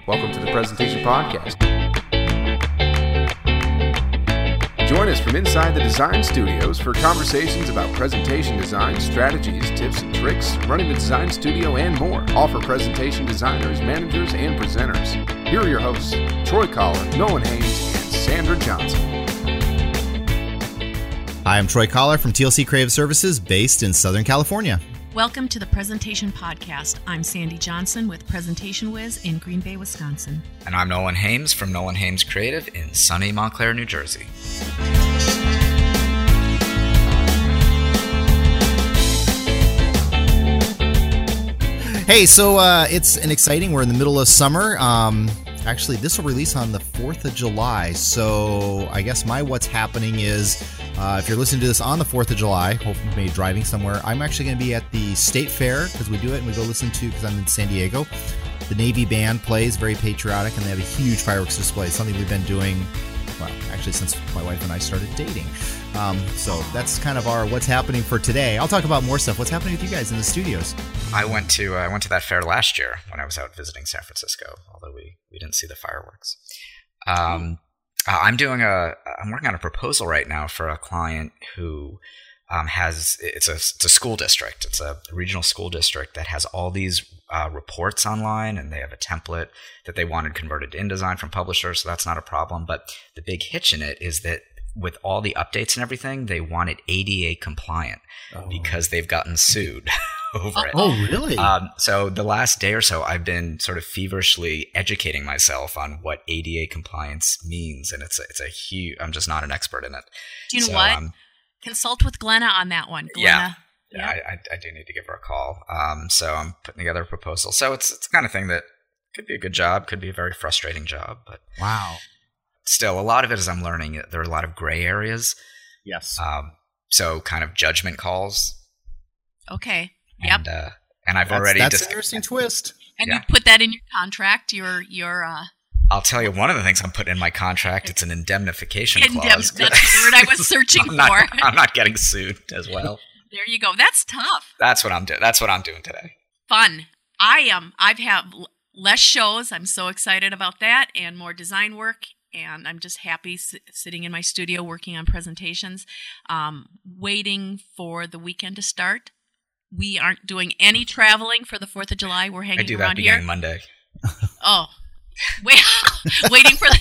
Welcome to the Presentation Podcast. Join us from inside the design studios for conversations about presentation design, strategies, tips and tricks, running the design studio, and more. All for presentation designers, managers, and presenters. Here are your hosts, Troy Collar, Nolan Haynes, and Sandra Johnson. Hi, I'm Troy Collar from TLC Creative Services, based in Southern California. Welcome to the Presentation Podcast. I'm Sandy Johnson with Presentation Wiz in Green Bay, Wisconsin. And I'm Nolan Haynes from Nolan Haynes Creative in sunny Montclair, New Jersey. Hey, so it's an exciting, we're in the middle of summer. Actually, this will release on the 4th of July. So I guess my what's happening is, if you're listening to this on the 4th of July, hopefully maybe driving somewhere, I'm actually going to be at the State Fair because we do it and we go listen to, because I'm in San Diego. The Navy band plays, very patriotic, and they have a huge fireworks display, something we've been doing, well, actually since my wife and I started dating. So that's kind of our what's happening for today. I'll talk about more stuff. What's happening with you guys in the studios? I went to that fair last year when I was out visiting San Francisco, although we didn't see the fireworks. I'm working on a proposal right now for a client who it's a school district. It's a regional school district that has all these reports online, and they have a template that they wanted converted to InDesign from publishers, so that's not a problem. But the big hitch in it is that with all the updates and everything, they want it ADA compliant because they've gotten sued over it. Oh, really? So the last day or so, I've been sort of feverishly educating myself on what ADA compliance means, and it's a huge. I'm just not an expert in it. Do you know what? Consult with Glenna on that one. Glenna. Yeah. I do need to give her a call. So I'm putting together a proposal. So it's the kind of thing that could be a good job, could be a very frustrating job, but wow. Still, a lot of it is I'm learning. There are a lot of gray areas. Yes. So kind of judgment calls. Okay. Yep. And I've that's an interesting twist. And you put that in your contract. I'll tell you one of the things I'm putting in my contract. It's an indemnification clause. That's the word I was searching for. I'm not getting sued as well. There you go. That's tough. That's what I'm doing. That's what I'm doing today. Fun. I've had less shows. I'm so excited about that, and more design work. And I'm just happy sitting in my studio working on presentations, waiting for the weekend to start. We aren't doing any traveling for the 4th of July. We're hanging around here. I do that beginning Monday. Oh, waiting for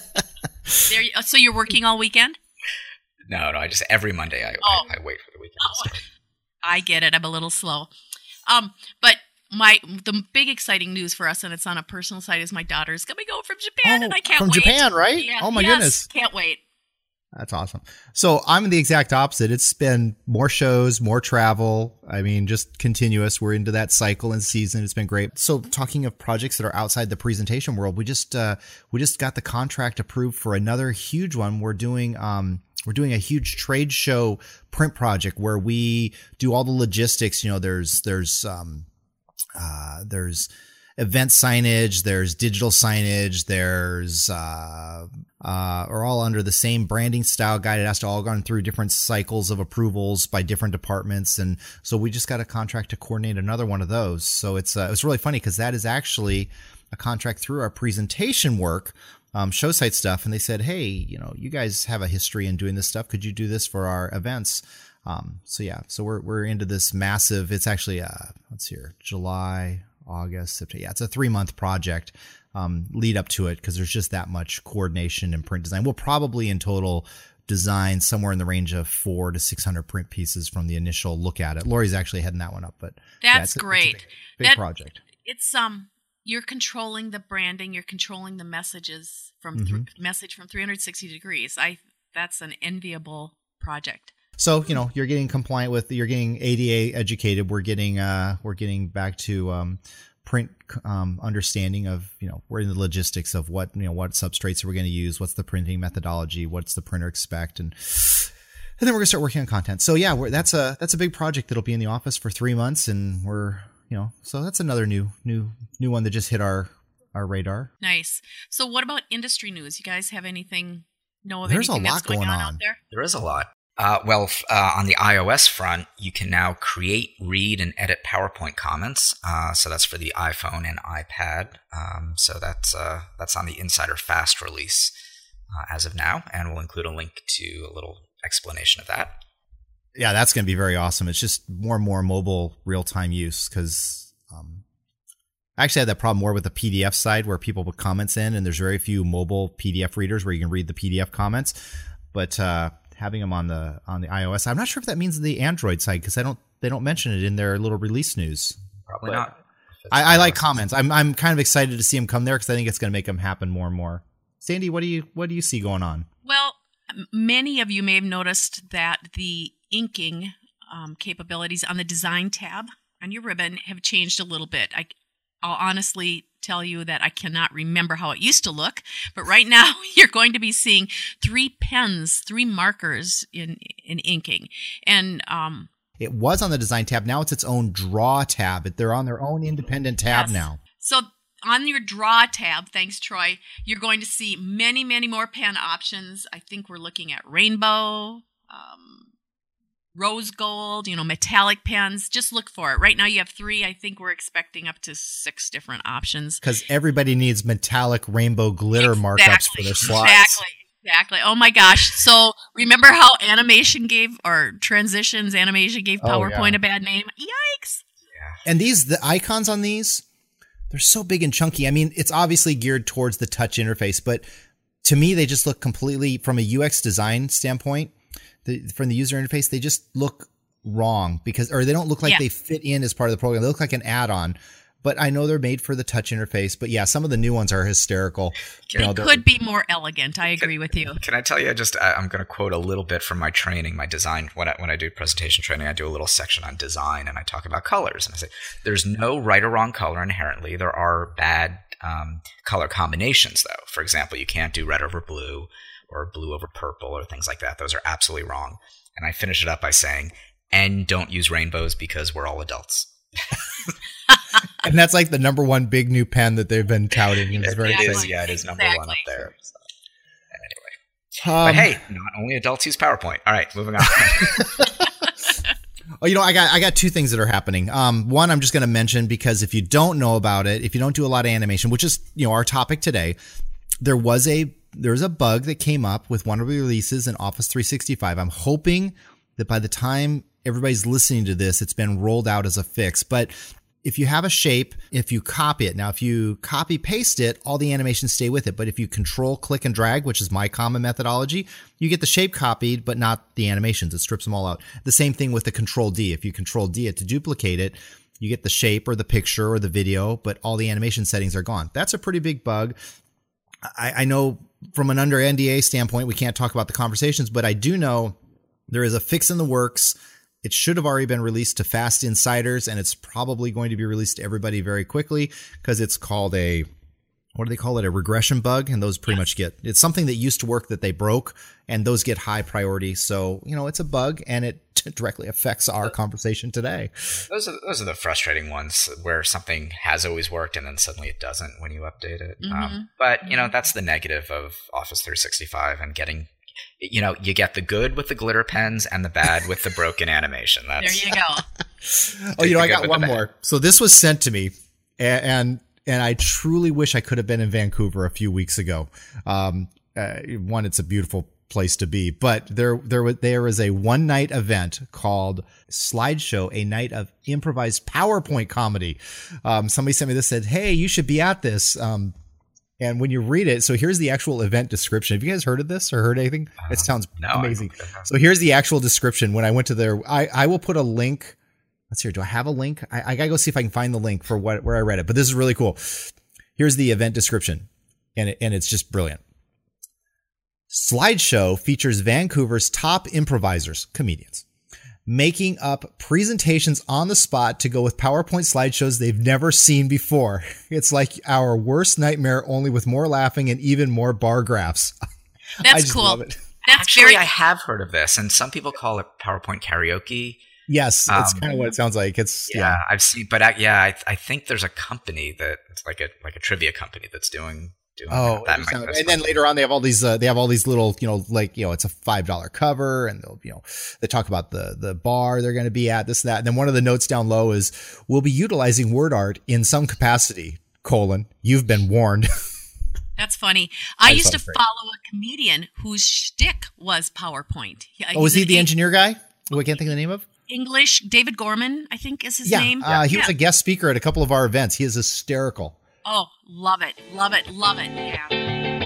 so you're working all weekend? No. I just every Monday I wait for the weekend to start. I get it. I'm a little slow. But the big exciting news for us, and it's on a personal side, is my daughter's coming over from Japan, and I can't wait. From Japan, right? Yeah, oh my goodness. Can't wait. That's awesome. So I'm the exact opposite. It's been more shows, more travel. I mean, just continuous. We're into that cycle and season. It's been great. So talking of projects that are outside the presentation world, we just got the contract approved for another huge one. We're doing a huge trade show print project where we do all the logistics. You know, there's event signage, there's digital signage, there's are all under the same branding style guide. It has to all gone through different cycles of approvals by different departments, and so we just got a contract to coordinate another one of those. So it's really funny because that is actually a contract through our presentation work, show site stuff, and they said, hey, you guys have a history in doing this stuff. Could you do this for our events? So we're into this massive. It's actually July, August, September. Yeah, it's a 3-month project. Lead up to it because there's just that much coordination and print design. We'll probably in total design somewhere in the range of 400 to 600 print pieces from the initial look at it. Lori's actually heading that one up, but that's great. It's a big project. It's you're controlling the branding, you're controlling the messages from message from 360 degrees. That's an enviable project. So, you're getting compliant with, you're getting ADA educated. We're getting back to print understanding of, we're in the logistics of what substrates are we going to use, what's the printing methodology, what's the printer expect, and then we're going to start working on content. So yeah, that's a big project that'll be in the office for 3 months, and we're, so that's another new one that just hit our radar. Nice. So what about industry news? You guys have anything? There's a lot going on out there? There is a lot. On the iOS front, you can now create, read, and edit PowerPoint comments. So that's for the iPhone and iPad. So that's on the Insider Fast release as of now, and we'll include a link to a little explanation of that. Yeah, that's going to be very awesome. It's just more and more mobile real-time use because I actually had that problem more with the PDF side where people put comments in, and there's very few mobile PDF readers where you can read the PDF comments. But having them on the iOS, I'm not sure if that means the Android side because they don't mention it in their little release news. Probably not. I like comments. I'm kind of excited to see them come there because I think it's going to make them happen more and more. Sandy, what do you see going on? Well, many of you may have noticed that the inking capabilities on the Design tab on your ribbon have changed a little bit. I'll honestly tell you that I cannot remember how it used to look, but right now you're going to be seeing 3 pens, 3 markers in inking. And it was on the Design tab. Now it's its own Draw tab. They're on their own independent tab now. So on your Draw tab, thanks, Troy, you're going to see many, many more pen options. I think we're looking at rainbow, rose gold, metallic pens. Just look for it. Right now you have 3. I think we're expecting up to 6 different options. Because everybody needs metallic rainbow glitter markups for their slides. Exactly. Oh my gosh. So remember how animation gave PowerPoint a bad name? Yikes. Yeah. And the icons on these, they're so big and chunky. I mean, it's obviously geared towards the touch interface, but to me, they just look completely, from a UX design standpoint, from the user interface, they just look wrong or they don't look like they fit in as part of the program. They look like an add-on, but I know they're made for the touch interface. But yeah, some of the new ones are hysterical. They could be more elegant. I agree with you. Can I tell you, I'm going to quote a little bit from my training, my design. When I do presentation training, I do a little section on design and I talk about colors. And I say, there's no right or wrong color inherently. There are bad color combinations though. For example, you can't do red over blue or blue over purple or things like that. Those are absolutely wrong. And I finish it up by saying, and don't use rainbows because we're all adults. And that's like the number one big new pen that they've been touting. It is number one up there. So, anyway. But hey, not only adults use PowerPoint. All right, moving on. Oh, I got 2 things that are happening. One, I'm just going to mention because if you don't know about it, if you don't do a lot of animation, which is, our topic today, there's a bug that came up with one of the releases in Office 365. I'm hoping that by the time everybody's listening to this, it's been rolled out as a fix. But if you have a shape, if you copy it, now if you copy paste it, all the animations stay with it. But if you control, click, and drag, which is my common methodology, you get the shape copied, but not the animations. It strips them all out. The same thing with the Control D. If you Control D it to duplicate it, you get the shape or the picture or the video, but all the animation settings are gone. That's a pretty big bug. I know from an under NDA standpoint, we can't talk about the conversations, but I do know there is a fix in the works. It should have already been released to Fast Insiders, and it's probably going to be released to everybody very quickly because it's called a regression bug. And those pretty much it's something that used to work that they broke, and those get high priority. So, it's a bug and it directly affects our conversation today. Those are the frustrating ones where something has always worked and then suddenly it doesn't when you update it. Mm-hmm. But, that's the negative of Office 365 and getting, you get the good with the glitter pens and the bad with the broken animation. There you go. I got one more. So this was sent to me and I truly wish I could have been in Vancouver a few weeks ago. One, it's a beautiful place to be, but there was a one-night event called Slideshow, a night of improvised PowerPoint comedy. Somebody sent me this, said, hey, you should be at this. And when you read it, so here's the actual event description. Have you guys heard of this or heard anything? It sounds amazing. So here's the actual description. When I went to there, I will put a link. Let's see, do I have a link? I gotta go see if I can find the link for where I read it, but this is really cool. Here's the event description, and it's just brilliant. Slideshow features Vancouver's top improvisers, comedians, making up presentations on the spot to go with PowerPoint slideshows they've never seen before. It's like our worst nightmare, only with more laughing and even more bar graphs. That's cool. Love it. I have heard of this, and some people call it PowerPoint karaoke. Yes, that's kind of what it sounds like. It's I've seen, but I think there's a company that it's like a trivia company that's doing doing Oh, that. And then later on, they have all these little, it's a $5 cover, and they talk about the bar they're going to be at, this and that. And then one of the notes down low is, we'll be utilizing word art in some capacity, you've been warned. That's funny. I used to follow a comedian whose shtick was PowerPoint. Was he the engineer guy who I can't think of the name of? English, David Gorman, I think is his name. He was a guest speaker at a couple of our events. He is hysterical. Oh, love it. Love it. Love it. Yeah.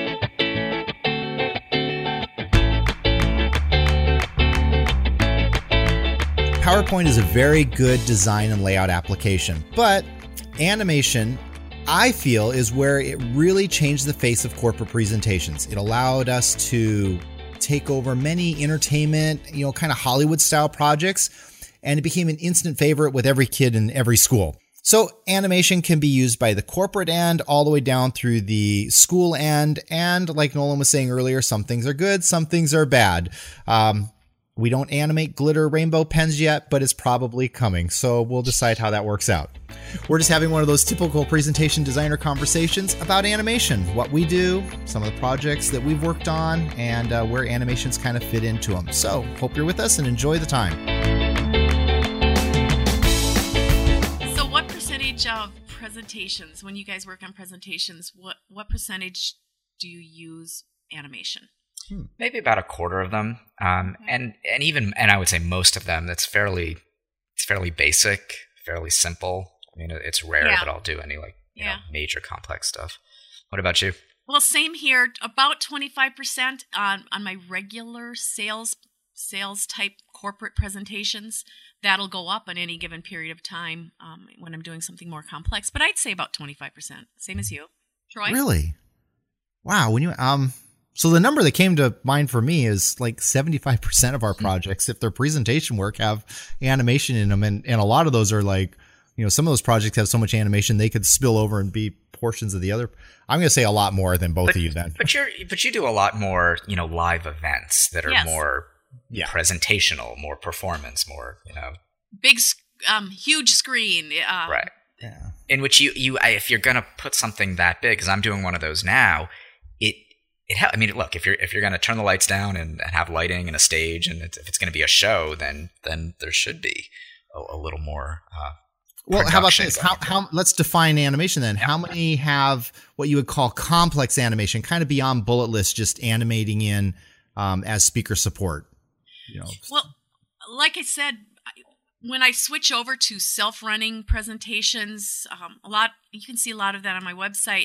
PowerPoint is a very good design and layout application, but animation, I feel, is where it really changed the face of corporate presentations. It allowed us to take over many entertainment, kind of Hollywood style projects, and it became an instant favorite with every kid in every school. So animation can be used by the corporate end all the way down through the school end. And like Nolan was saying earlier, some things are good, some things are bad. We don't animate glitter rainbow pens yet, but it's probably coming. So we'll decide how that works out. We're just having one of those typical presentation designer conversations about animation, what we do, some of the projects that we've worked on, and where animations kind of fit into them. So hope you're with us and enjoy the time. So what percentage of presentations, when you guys work on presentations, what percentage do you use animation? Maybe about a quarter of them, and I would say most of them. It's fairly basic, fairly simple. I mean, it's rare that I'll do any major complex stuff. What about you? Well, same here. About 25% on my regular sales type corporate presentations. That'll go up on any given period of time when I'm doing something more complex. But I'd say about 25%. Same as you, Troy. Really? Wow. When you So the number that came to mind for me is like 75% of our projects, if they're presentation work, have animation in them. And a lot of those are like, some of those projects have so much animation, they could spill over and be portions of the other. I'm going to say a lot more than both of you then. But you do a lot more, live events that are more presentational, more performance, more, Big, huge screen. Right. Yeah. In which if you're going to put something that big, because I'm doing one of those now, look, if you're going to turn the lights down and have lighting and a stage, and if it's going to be a show, then there should be a little more. Well, how about this? How let's define animation then. Yeah. How many have what you would call complex animation, kind of beyond bullet lists, just animating in as speaker support? Well, like I said, when I switch over to self-running presentations, you can see a lot of that on my website.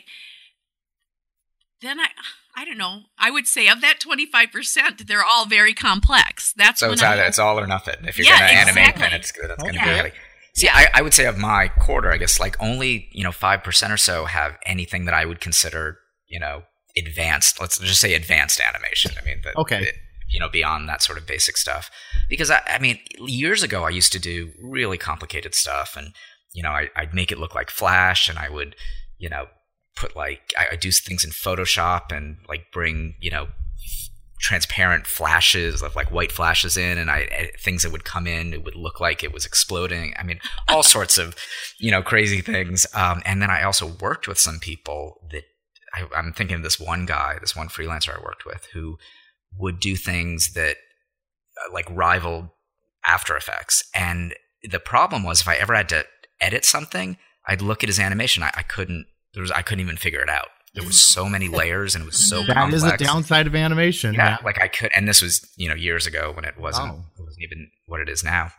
Then I don't know. I would say of that 25%, they're all very complex. That's so it's all or nothing. If you're going to animate, then that's going to be heavy. See, I would say of my quarter, I guess like only 5% or so have anything that I would consider advanced. Let's just say advanced animation. I mean, beyond that sort of basic stuff. Because I mean, years ago I used to do really complicated stuff, and I'd make it look like Flash, and I would put I do things in Photoshop and bring transparent flashes of white flashes in, and things that would come in, it would look like it was exploding. I mean, all sorts of crazy things. And then I also worked with some people that I'm thinking of this one freelancer I worked with who would do things that rivaled After Effects. And the problem was, if I ever had to edit something, I'd look at his animation. I couldn't even figure it out. There was so many layers, and it was so complex. That is the downside of animation. Yeah, I could, and this was years ago when it wasn't even what it is now.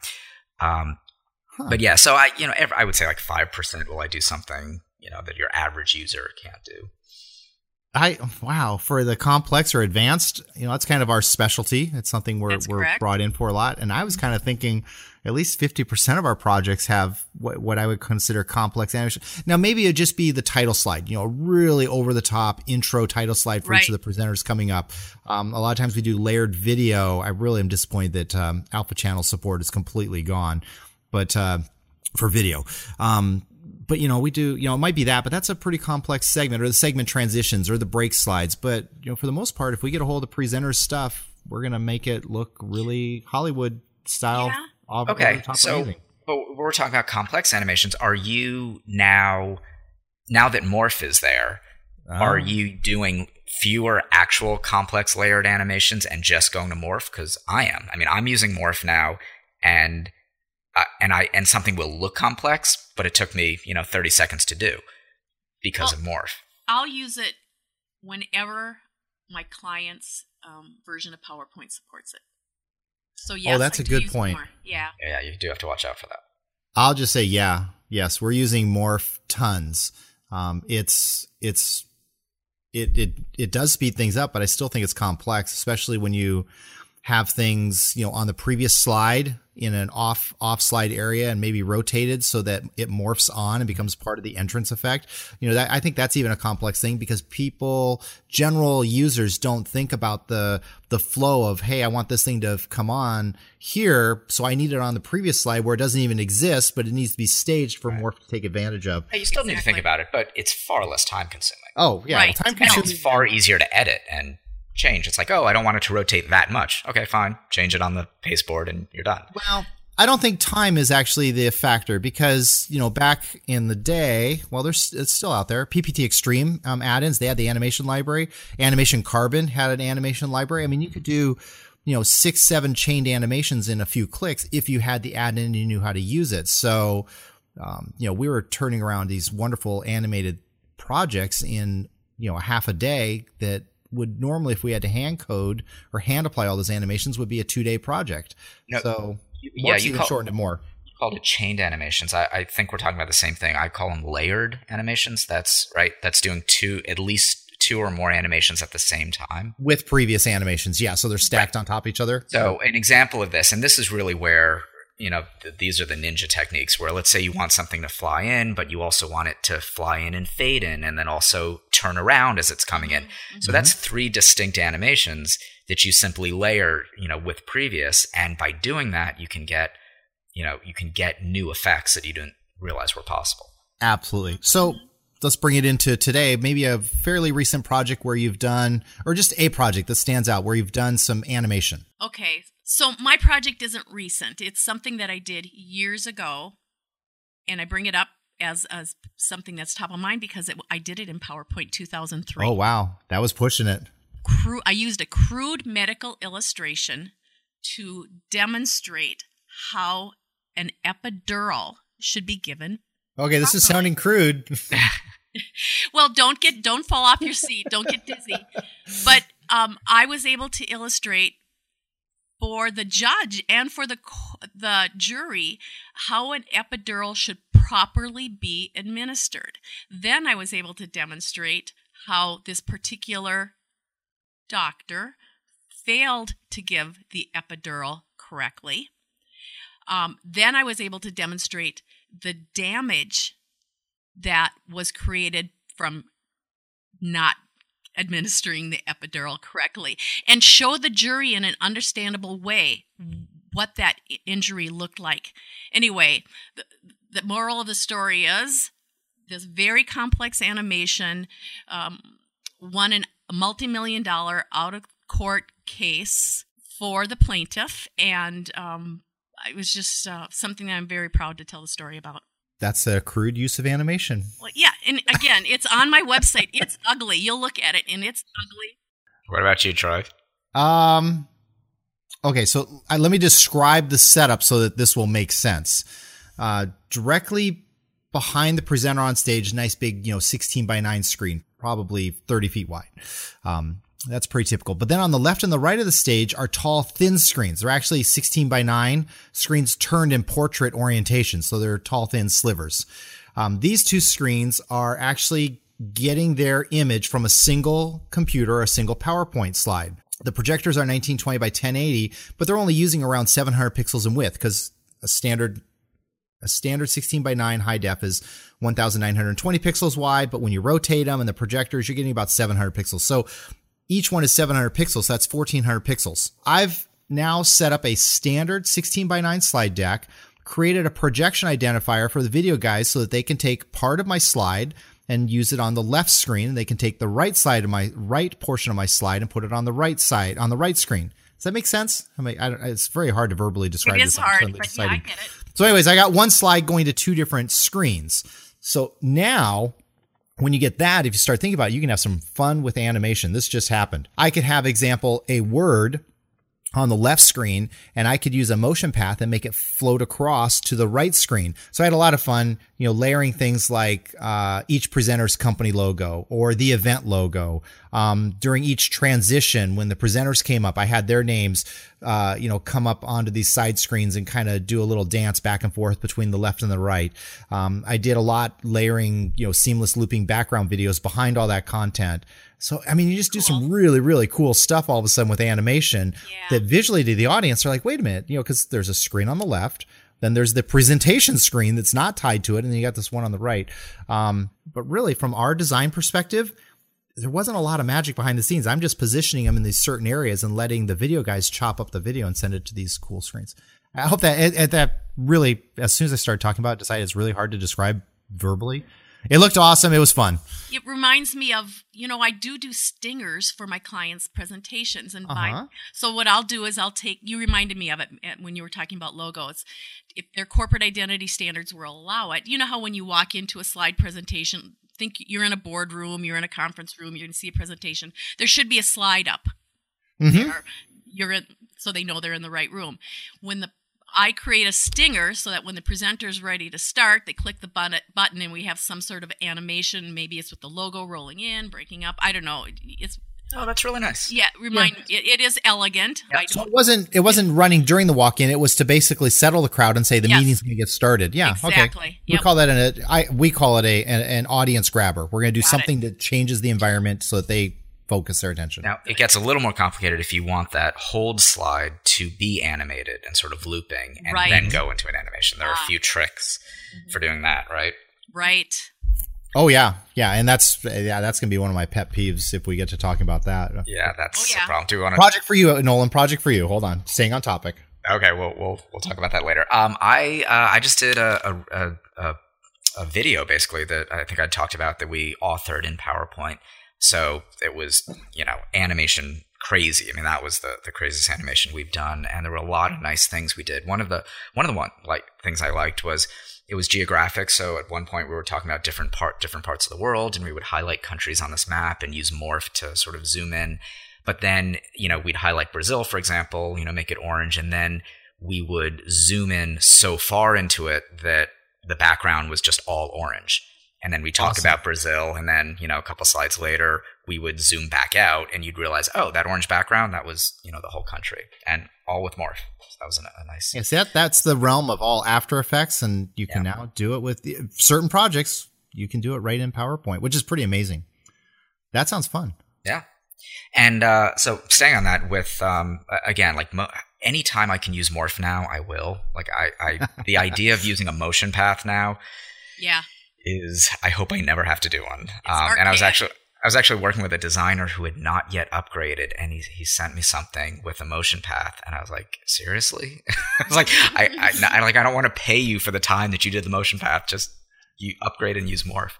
But yeah, so I would say 5% will I do something that your average user can't do. For the complex or advanced, that's kind of our specialty. It's something we're brought in for a lot. And I was kind of thinking at least 50% of our projects have what I would consider complex animation. Now, maybe it'd just be the title slide, really over the top intro title slide for each of the presenters coming up. A lot of times we do layered video. I really am disappointed that Alpha Channel support is completely gone, but for video. But, we do, it might be that, but that's a pretty complex segment, or the segment transitions or the break slides. But, for the most part, if we get a hold of presenters' stuff, we're going to make it look really Hollywood style. Yeah. Okay. But we're talking about complex animations. Are you now that Morph is there, Are you doing fewer actual complex layered animations and just going to morph? Because I am. I mean, I'm using morph now, and something will look complex, but it took me 30 seconds to do because of morph. I'll use it whenever my client's version of PowerPoint supports it. So yes, that's a good point. Yeah, you do have to watch out for that. I'll just say yes, we're using morph tons. It does speed things up, but I still think it's complex, especially when you have things, on the previous slide in an off slide area and maybe rotated so that it morphs on and becomes part of the entrance effect. I think that's even a complex thing because general users don't think about the flow of, hey, I want this thing to come on here, so I need it on the previous slide where it doesn't even exist, but it needs to be staged for morph to take advantage of. You still need to think about it, but it's far less time consuming. Oh, yeah. Right. Time consuming. It's far easier to edit and change. It's like, I don't want it to rotate that much. Okay, fine. Change it on the pasteboard and you're done. Well, I don't think time is actually the factor because, back in the day, it's still out there. PPT Extreme add-ins, they had the animation library. Animation Carbon had an animation library. I mean, you could do, 6-7 chained animations in a few clicks if you had the add-in and you knew how to use it. So, we were turning around these wonderful animated projects in, a half a day that would normally, if we had to hand code or hand apply all those animations, would be a 2-day project. No, so you shortened it more. You called it chained animations. I think we're talking about the same thing. I call them layered animations. That's right. That's doing at least 2 or more animations at the same time. With previous animations, yeah. So they're stacked on top of each other. So an example of this, and this is really where these are the ninja techniques where let's say you want something to fly in, but you also want it to fly in and fade in and then also turn around as it's coming in. Mm-hmm. So that's 3 distinct animations that you simply layer, with previous. And by doing that, you can get new effects that you didn't realize were possible. Absolutely. So let's bring it into today, maybe a fairly recent project where you've done, or just a project that stands out where you've done some animation. Okay. So my project isn't recent. It's something that I did years ago, and I bring it up as something that's top of mind because I did it in PowerPoint 2003. Oh, wow. That was pushing it. I used a crude medical illustration to demonstrate how an epidural should be given. Okay, this is sounding crude. Well, don't fall off your seat. Don't get dizzy. But I was able to illustrate for the judge and for the jury how an epidural should properly be administered. Then I was able to demonstrate how this particular doctor failed to give the epidural correctly. Then I was able to demonstrate the damage that was created from not administering the epidural correctly and show the jury in an understandable way what that injury looked like. Anyway, the moral of the story is this very complex animation won a multi-million-dollar out-of-court case for the plaintiff, and it was just something that I'm very proud to tell the story about. That's a crude use of animation. Well, yeah, and again, it's on my website. It's ugly. You'll look at it, and it's ugly. What about you, Troy? Okay, so let me describe the setup so that this will make sense. Directly behind the presenter on stage, nice big, 16 by 9 screen, probably 30 feet wide. That's pretty typical. But then on the left and the right of the stage are tall, thin screens. They're actually 16 by 9 screens turned in portrait orientation. So they're tall, thin slivers. These 2 screens are actually getting their image from a single computer or a single PowerPoint slide. The projectors are 1920 by 1080, but they're only using around 700 pixels in width because a standard 16 by 9 high def is 1920 pixels wide. But when you rotate them and the projectors, you're getting about 700 pixels. So each one is 700 pixels. So that's 1400 pixels. I've now set up a standard 16 by 9 slide deck, created a projection identifier for the video guys so that they can take part of my slide and use it on the left screen. And they can take the right side of my right portion of my slide and put it on the right side, on the right screen. Does that make sense? I mean, it's very hard to verbally describe this. It is hard, but yeah, I get it. So anyways, I got one slide going to 2 different screens. So now when you get that, if you start thinking about it, you can have some fun with animation. This just happened. I could have, example, a word on the left screen, and I could use a motion path and make it float across to the right screen. So I had a lot of fun, layering things like each presenter's company logo or the event logo. During each transition, when the presenters came up, I had their names, come up onto these side screens and kind of do a little dance back and forth between the left and the right. I did a lot layering, seamless looping background videos behind all that content. So, I mean, you just do some really, really cool stuff all of a sudden with animation that visually to the audience are like, wait a minute, because there's a screen on the left, then there's the presentation screen that's not tied to it, and then you got this one on the right. But really, from our design perspective, there wasn't a lot of magic behind the scenes. I'm just positioning them in these certain areas and letting the video guys chop up the video and send it to these cool screens. I hope that really, as soon as I started talking about it, decided it's really hard to describe verbally. It looked awesome. It was fun. It reminds me of, I do stingers for my clients' presentations. And so what I'll do is you reminded me of it when you were talking about logos. If their corporate identity standards will allow it, you know how when you walk into a slide presentation, think you're in a boardroom, you're in a conference room, you're going to see a presentation. There should be a slide up. So they know they're in the right room. I create a stinger so that when the presenter's ready to start, they click the button and we have some sort of animation. Maybe it's with the logo rolling in, breaking up. I don't know. That's really nice. Yeah, it is elegant. Yeah. So it wasn't running during the walk-in. It was to basically settle the crowd and say the meeting's going to get started. Yeah, exactly. Okay. We call that an audience grabber. We're going to do something that changes the environment so that they focus their attention. Now, it gets a little more complicated if you want that hold slide to be animated and sort of looping and then go into an animation. There are a few tricks for doing that, right? Right. Oh, yeah. Yeah, and that's going to be one of my pet peeves if we get to talking about that. Yeah, that's a problem. Do we want to... Project for you, Nolan. Project for you. Hold on. Staying on topic. Okay, we'll talk about that later. I just did a video, basically, that I think I talked about that we authored in PowerPoint. So it was, animation crazy. I mean, that was the craziest animation we've done, and there were a lot of nice things we did. One of the things I liked was it was geographic. So at one point we were talking about different parts of the world, and we would highlight countries on this map and use Morph to sort of zoom in. But then, we'd highlight Brazil, for example, make it orange, and then we would zoom in so far into it that the background was just all orange. And then we talk about Brazil, and then, a couple slides later, we would zoom back out, and you'd realize, oh, that orange background, that was, the whole country, and all with Morph. So that was a nice... Yes, that's the realm of all After Effects, and you can now do it with certain projects. You can do it right in PowerPoint, which is pretty amazing. That sounds fun. Yeah. And so staying on that with, again, anytime I can use Morph now, I will. The idea of using a motion path now... Yeah. I hope I never have to do one. And I was actually working with a designer who had not yet upgraded, and he sent me something with a motion path, and I was like, seriously? I was like, I don't want to pay you for the time that you did the motion path. Just you upgrade and use Morph.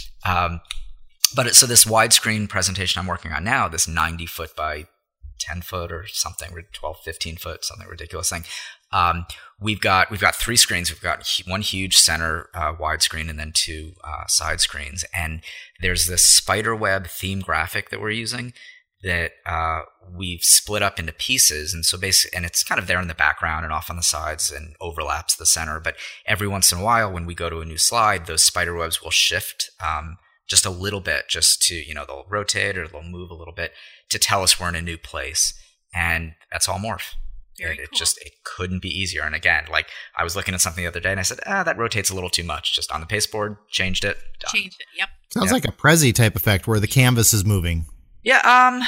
So this widescreen presentation I'm working on now, this 90-foot by 10-foot or something, 12, 15-foot, something ridiculous thing. We've got 3 screens. We've got one huge center widescreen and then 2 side screens. And there's this spiderweb theme graphic that we're using that we've split up into pieces. And so and it's kind of there in the background and off on the sides and overlaps the center. But every once in a while, when we go to a new slide, those spiderwebs will shift just a little bit, just to, they'll rotate or they'll move a little bit to tell us we're in a new place. And that's all Morph. It couldn't be easier. And again, I was looking at something the other day and I said, that rotates a little too much. Just on the pasteboard, changed it, done. Changed it, yep. Sounds like a Prezi type effect where the canvas is moving. Yeah,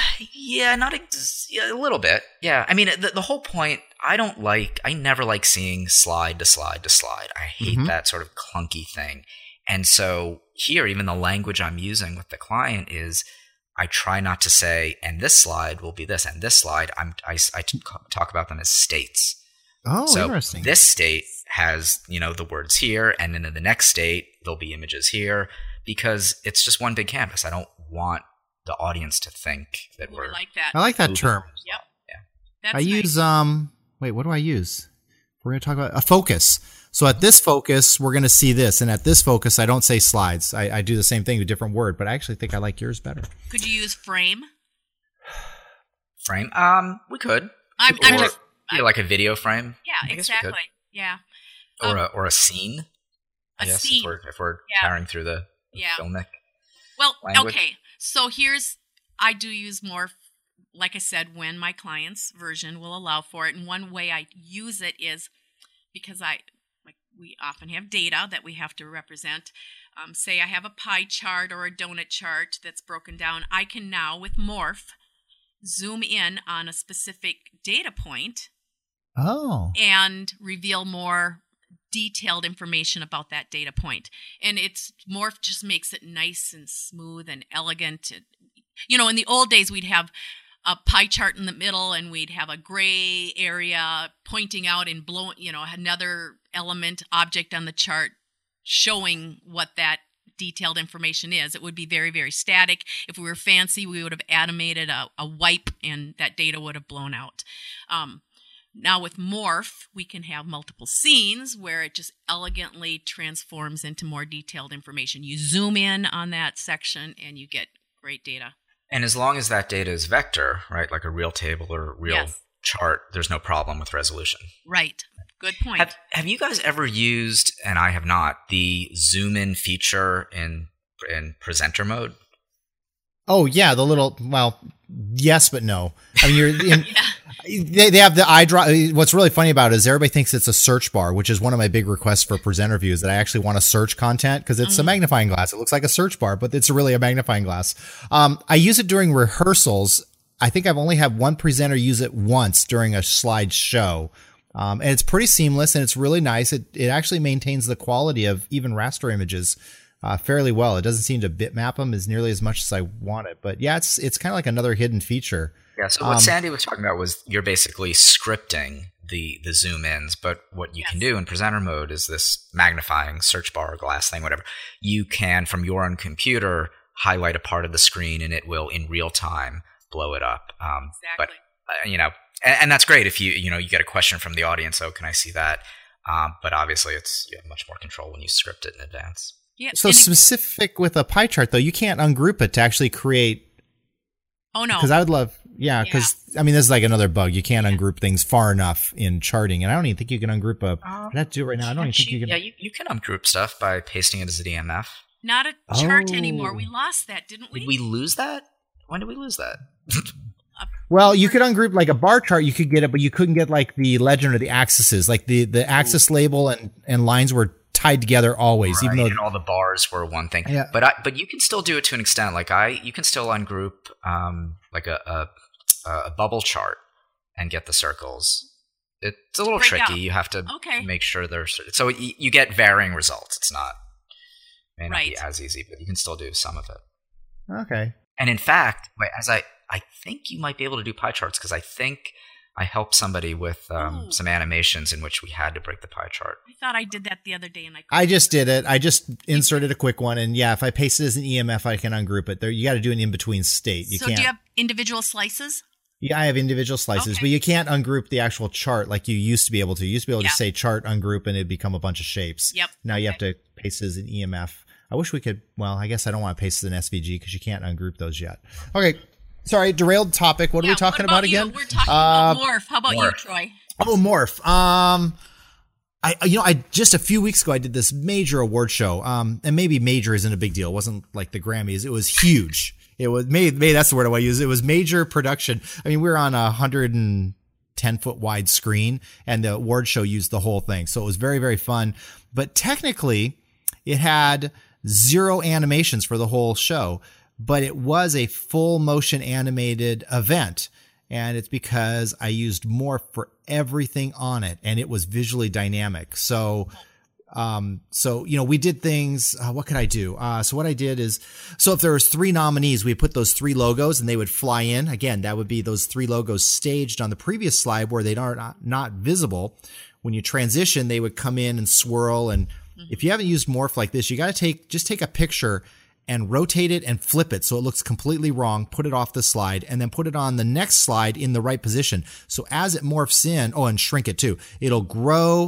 a little bit. Yeah, I mean, the whole point, I never like seeing slide to slide to slide. I hate that sort of clunky thing. And so here, even the language I'm using with the client is, I try not to say, and this slide will be this, and this slide, I talk about them as states. Oh, so interesting. This state has, the words here, and then in the next state, there'll be images here, because it's just one big canvas. I don't want the audience to think that we're... like that. I like that term. Yep. Yeah. That's I use, what do I use? We're going to talk about a focus. So at this focus, we're going to see this. And at this focus, I don't say slides. I do the same thing with a different word, but I actually think I like yours better. Could you use frame? Frame? We could. I'm just like a video frame? Yeah, exactly. Yeah. Or a scene. A scene. If we're carrying through the filmic. Well, language. okay. So I do use Morph, like I said, when my client's version will allow for it. And one way I use it is because we often have data that we have to represent. Say I have a pie chart or a donut chart that's broken down. I can now, with Morph, zoom in on a specific data point and reveal more detailed information about that data point. And Morph just makes it nice and smooth and elegant. In the old days, we'd have a pie chart in the middle and we'd have a gray area pointing out and blowing, another object on the chart showing what that detailed information is. It would be very, very static. If we were fancy, we would have animated a wipe and that data would have blown out. Now with Morph, we can have multiple scenes where it just elegantly transforms into more detailed information. You zoom in on that section and you get great data. And as long as that data is vector, right, like a real table or a real chart, there's no problem with resolution. Right. Good point. Have you guys ever used, and I have not, the zoom in feature in presenter mode? Oh yeah, yes, but no. I mean, you're in. They have the eye drop. What's really funny about it is everybody thinks it's a search bar, which is one of my big requests for presenter views, that I actually want to search content because it's a magnifying glass. It looks like a search bar, but it's really a magnifying glass. I use it during rehearsals. I think I've only had one presenter use it once during a slide show. And it's pretty seamless and it's really nice. It actually maintains the quality of even raster images fairly well. It doesn't seem to bitmap them as nearly as much as I want it. But yeah, it's kind of like another hidden feature. Yeah, so what Sandy was talking about was you're basically scripting the zoom ins, but what you can do in presenter mode is this magnifying search bar, glass thing, whatever. You can, from your own computer, highlight a part of the screen and it will in real time blow it up. Exactly. But, and that's great if you get a question from the audience, can I see that? But obviously you have much more control when you script it in advance. Yeah. So specific with a pie chart, though, you can't ungroup it to actually create. Oh, no. Because I would love, because, I mean, this is like another bug. You can't ungroup things far enough in charting. And I don't even think you can ungroup I'd have to do it right now. I don't even think you can. Yeah, you can ungroup stuff by pasting it as a DMF. Not a chart anymore. We lost that, didn't we? Did we lose that? When did we lose that? Well, you could ungroup like a bar chart, you could get it, but you couldn't get like the legend or the axes. Like the axis label and lines were tied together always, right, even though and all the bars were one thing. Yeah. But you can still do it to an extent. Like you can still ungroup like a bubble chart and get the circles. It's a little tricky. You have to make sure so you get varying results. It's may not be as easy, but you can still do some of it. Okay. And in fact, I think you might be able to do pie charts because I think I helped somebody with some animations in which we had to break the pie chart. I thought I did that the other day, and I just did it. I just inserted a quick one, and if I paste it as an EMF, I can ungroup it. You got to do an in-between state. You can't. Do you have individual slices? Yeah, I have individual slices, but you can't ungroup the actual chart like you used to be able to. You used to be able to say chart, ungroup, and it'd become a bunch of shapes. Yep. Now you have to paste it as an EMF. I wish we could. Well, I guess I don't want to paste it as an SVG because you can't ungroup those yet. Okay. Sorry, derailed topic. What are we talking about again? We're talking about Morph. How about you, Troy? Oh, Morph. I just a few weeks ago I did this major award show. And maybe major isn't a big deal. It wasn't like the Grammys. It was huge. It was maybe that's the word I want to use. It was major production. I mean, we were on a 110-foot wide screen, and the award show used the whole thing. So it was very, very fun. But technically, it had 0 animations for the whole show. But it was a full motion animated event. And it's because I used Morph for everything on it, and it was visually dynamic. So we did things. What could I do? So what I did is, if there was 3 nominees, we put those 3 logos and they would fly in. Again, that would be those 3 logos staged on the previous slide where they are not visible. When you transition, they would come in and swirl. And if you haven't used Morph like this, you got to take a picture and rotate it and flip it so it looks completely wrong, put it off the slide, and then put it on the next slide in the right position. So as it morphs in, and shrink it too, it'll grow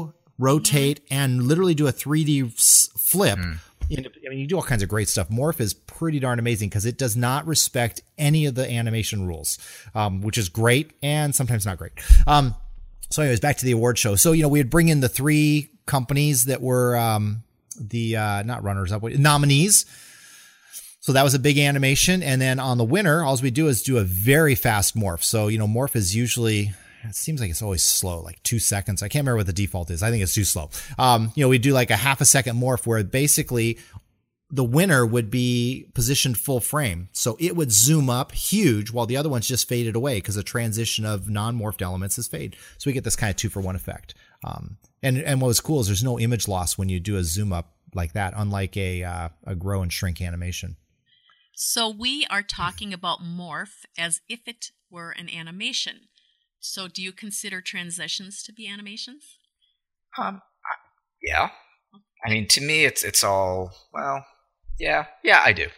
rotate, and literally do a 3D flip. You do all kinds of great stuff. Morph is pretty darn amazing because it does not respect any of the animation rules, which is great and sometimes not great. So anyways, back to the award show. So, we would bring in the 3 companies that were not runners-up, nominees. So that was a big animation. And then on the winner, all we do is do a very fast morph. So, morph is usually... It seems like it's always slow, like 2 seconds. I can't remember what the default is. I think it's too slow. We do like a half a second morph where basically the winner would be positioned full frame. So it would zoom up huge while the other ones just faded away because the transition of non-morphed elements is fade. So we get this kind of 2-for-1 effect. And what was cool is there's no image loss when you do a zoom up like that, unlike a grow and shrink animation. So we are talking about morph as if it were an animation. So do you consider transitions to be animations? Yeah. I mean, to me, it's all, well, yeah, I do.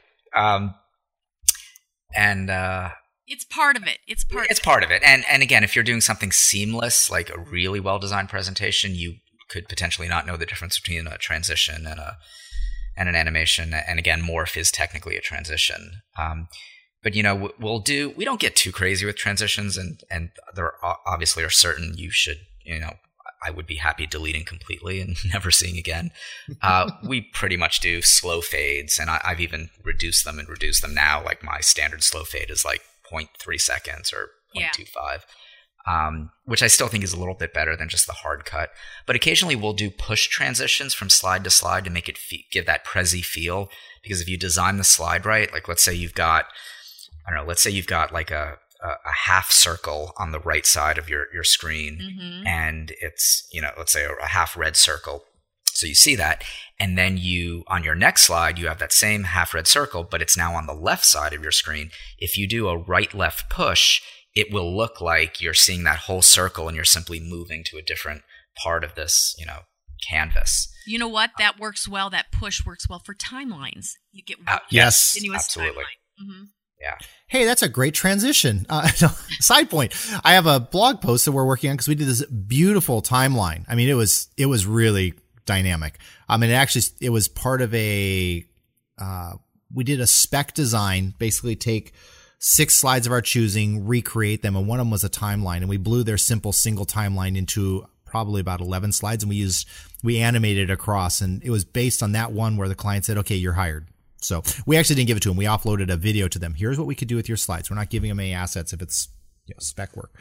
It's part of it. It's part of it. And again, if you're doing something seamless, like a really well-designed presentation, you could potentially not know the difference between a transition and an animation. And again, morph is technically a transition. But, we don't get too crazy with transitions, and there obviously are certain you should, I would be happy deleting completely and never seeing again. We pretty much do slow fades, and I've even reduced them now. Like my standard slow fade is like 0.3 seconds or 0.25, which I still think is a little bit better than just the hard cut. But occasionally we'll do push transitions from slide to slide to make it give that Prezi feel. Because if you design the slide right, like let's say you've got like a half circle on the right side of your screen, and it's, let's say a half red circle. So you see that, and then on your next slide, you have that same half red circle, but it's now on the left side of your screen. If you do a right-left push, it will look like you're seeing that whole circle and you're simply moving to a different part of this, canvas. You know what? That works well. That push works well for timelines. You get yes, absolutely. Yeah. Hey, that's a great transition. Side point. I have a blog post that we're working on because we did this beautiful timeline. I mean, it was really dynamic. It was part of we did a spec design, basically take 6 slides of our choosing, recreate them. And one of them was a timeline, and we blew their simple single timeline into probably about 11 slides. And we animated across, and it was based on that one where the client said, okay, you're hired. So we actually didn't give it to them. We offloaded a video to them. Here's what we could do with your slides. We're not giving them any assets if it's spec work.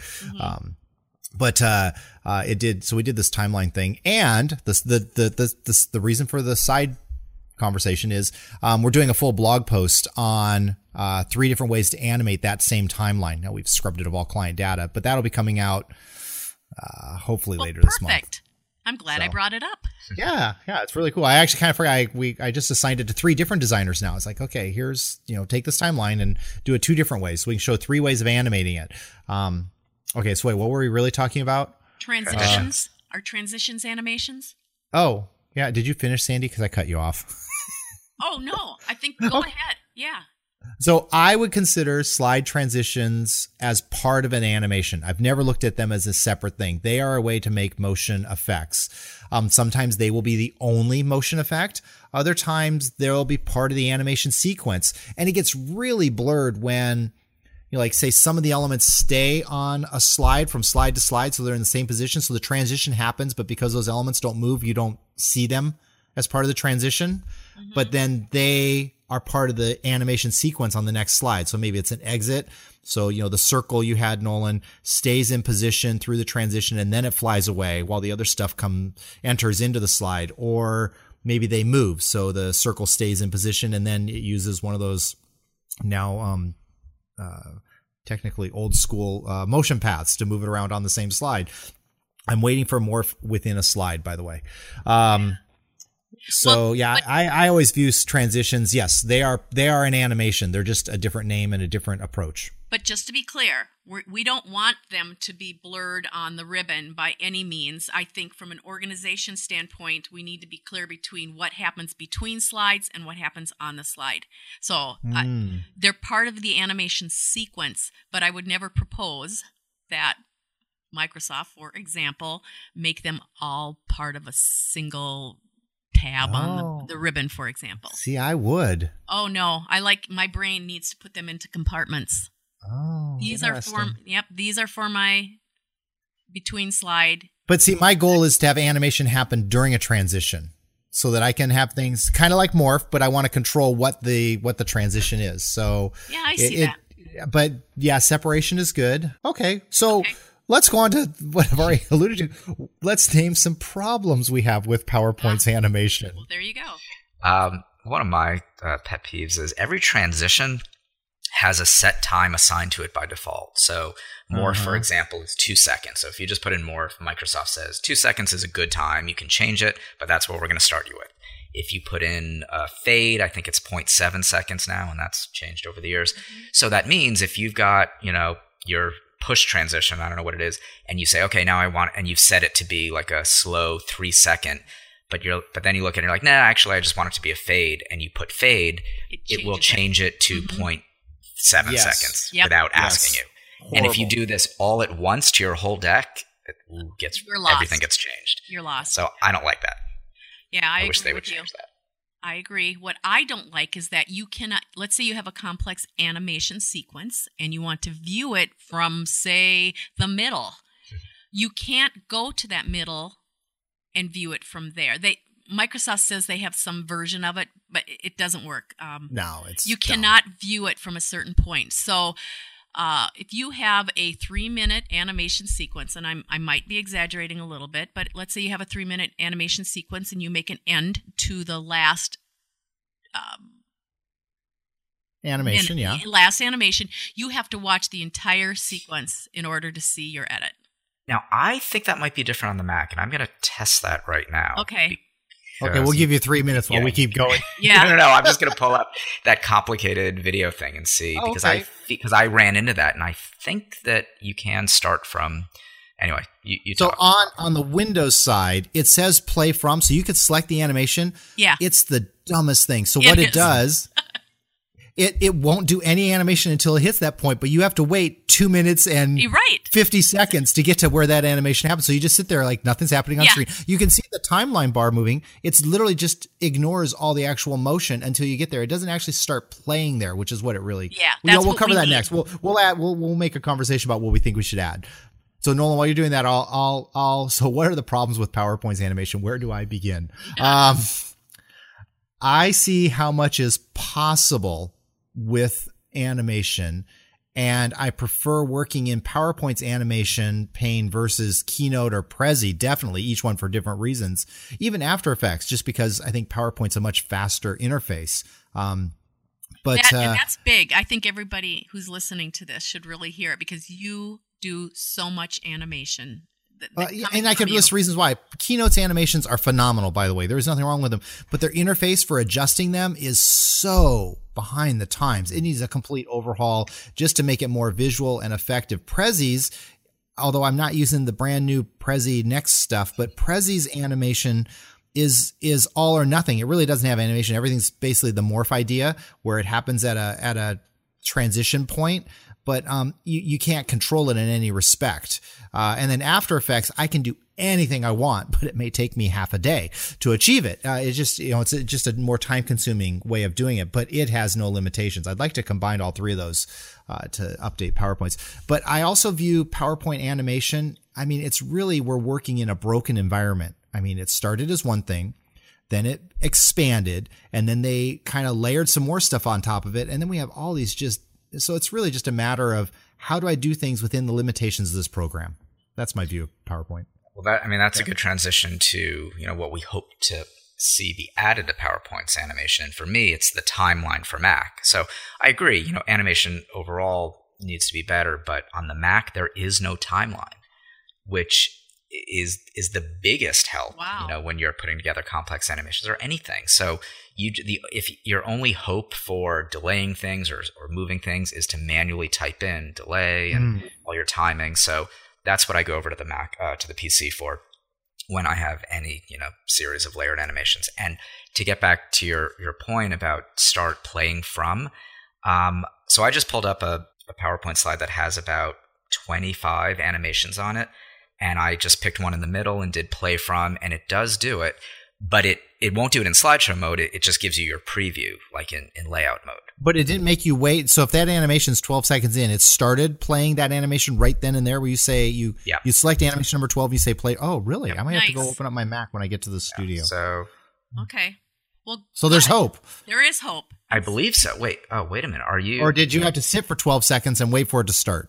But it did. So we did this timeline thing, and the reason for the side conversation is we're doing a full blog post on 3 different ways to animate that same timeline. Now we've scrubbed it of all client data, but that'll be coming out hopefully later this month. Perfect. I'm glad I brought it up. Yeah, it's really cool. I actually kind of forgot. I just assigned it to 3 different designers now. It's like, okay, here's, take this timeline and do it 2 different ways. So we can show 3 ways of animating it. Okay, so wait, what were we really talking about? Transitions. Are transitions animations? Oh, yeah. Did you finish, Sandy? Because I cut you off. Oh, no. I think go ahead. Yeah. So I would consider slide transitions as part of an animation. I've never looked at them as a separate thing. They are a way to make motion effects. Sometimes they will be the only motion effect. Other times they'll be part of the animation sequence. And it gets really blurred when, like say some of the elements stay on a slide from slide to slide. So they're in the same position. So the transition happens, but because those elements don't move, you don't see them as part of the transition. But then they are part of the animation sequence on the next slide. So maybe it's an exit. So, the circle you had, Nolan, stays in position through the transition and then it flies away while the other stuff enters into the slide. Or maybe they move. So the circle stays in position and then it uses one of those now, technically old school, motion paths to move it around on the same slide. I'm waiting for morph within a slide, by the way. I always view transitions. Yes, they are an animation. They're just a different name and a different approach. But just to be clear, we don't want them to be blurred on the ribbon by any means. I think from an organization standpoint, we need to be clear between what happens between slides and what happens on the slide. So they're part of the animation sequence, but I would never propose that Microsoft, for example, make them all part of a single tab on the ribbon, for example. See, I would. Oh, no. My brain needs to put them into compartments. Oh, these are for my between slide. But see, my goal is to have animation happen during a transition so that I can have things kind of like Morph, but I want to control what the transition is. So yeah, I see that. But yeah, separation is good. Okay. So let's go on to what I've already alluded to. Let's name some problems we have with PowerPoint's animation. Well, there you go. One of my pet peeves is every transition has a set time assigned to it by default. So Morph, for example, is 2 seconds. So if you just put in Morph, Microsoft says 2 seconds is a good time. You can change it, but that's what we're going to start you with. If you put in fade, I think it's 0.7 seconds now, and that's changed over the years. So that means if you've got, your push transition, I don't know what it is, and you say, okay, now I want, and you've set it to be like a slow 3 second, but then you look at it and you're like, nah, actually, I just want it to be a fade, and you put fade, it will change it to 0.7 seconds without asking you. Horrible. And if you do this all at once to your whole deck, everything gets changed. You're lost. So I don't like that. Yeah, I wish agree they would with you. change that. I agree. What I don't like is that you cannot, let's say you have a complex animation sequence and you want to view it from, say, the middle. You can't go to that middle and view it from there. Microsoft says they have some version of it, but it doesn't work. No, it's you cannot view it from a certain point. So if you have a 3-minute animation sequence, and I might be exaggerating a little bit, but let's say you have a 3-minute animation sequence and you make an end to the last animation, last animation, you have to watch the entire sequence in order to see your edit. Now, I think that might be different on the Mac, and I'm going to test that right now. Okay. Okay, we'll give you 3 minutes while we keep going. Yeah. No. I'm just going to pull up that complicated video thing and see because I ran into that, and I think that you can start from. Anyway, you so talk. on the Windows side, it says play from, so you could select the animation. Yeah. It's the dumbest thing. So what it does, it won't do any animation until it hits that point, but you have to wait 2 minutes and 50 seconds to get to where that animation happens. So you just sit there like nothing's happening on screen. You can see the timeline bar moving. It's literally just ignores all the actual motion until you get there. It doesn't actually start playing there, which is what it really. Yeah, we'll cover that next. We'll make a conversation about what we think we should add. So Nolan, while you're doing that, so what are the problems with PowerPoint's animation? Where do I begin? I see how much is possible with animation, and I prefer working in PowerPoint's animation pane versus Keynote or Prezi, definitely, each one for different reasons. Even After Effects, just because I think PowerPoint's a much faster interface. And that's big. I think everybody who's listening to this should really hear it because you do so much animation. And I could list reasons why. Keynote's animations are phenomenal, by the way. There is nothing wrong with them. But their interface for adjusting them is so behind the times. It needs a complete overhaul just to make it more visual and effective. Prezi's, although I'm not using the brand new Prezi Next stuff, but Prezi's animation is all or nothing. It really doesn't have animation. Everything's basically the morph idea where it happens at a transition point. But you can't control it in any respect. And then After Effects, I can do anything I want, but it may take me half a day to achieve it. It's just, it's just a more time-consuming way of doing it, but it has no limitations. I'd like to combine all three of those to update PowerPoints. But I also view PowerPoint animation, it's really we're working in a broken environment. It started as one thing, then it expanded, and then they kind of layered some more stuff on top of it, and then we have all these so it's really just a matter of how do I do things within the limitations of this program. That's my view of PowerPoint. Well, that's a good transition to, what we hope to see be added to PowerPoint's animation. And for me, it's the timeline for Mac. So I agree, animation overall needs to be better, but on the Mac, there is no timeline, which is the biggest help, when you're putting together complex animations or anything. So if your only hope for delaying things or moving things is to manually type in delay and all your timing. So that's what I go over to the Mac, to the PC for when I have any, series of layered animations. And to get back to your point about start playing from, so I just pulled up a PowerPoint slide that has about 25 animations on it, and I just picked one in the middle and did play from, and it does do it, but it won't do it in slideshow mode. It just gives you your preview, like in layout mode. But it didn't make you wait. So if that animation's 12 seconds in, it started playing that animation right then and there, where you say you select animation number 12, you say play. Oh, really? I might have to go open up my Mac when I get to the studio. So okay. Well, so there's hope. There is hope. I believe so. Wait a minute. Are you? Or did you have to sit for 12 seconds and wait for it to start?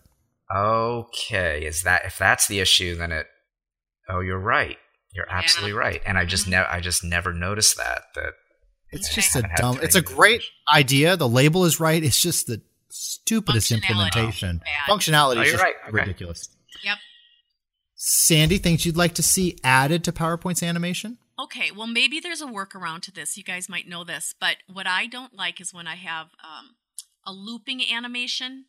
Okay. If that's the issue, then it. Oh, you're right. You're absolutely right. And I just never noticed that. It's just a dumb. It's a great idea. The label is right. It's just the stupidest implementation. Functionality is just ridiculous. Yep. Sandy, things you'd like to see added to PowerPoint's animation? Okay, well, maybe there's a workaround to this. You guys might know this, but what I don't like is when I have a looping animation,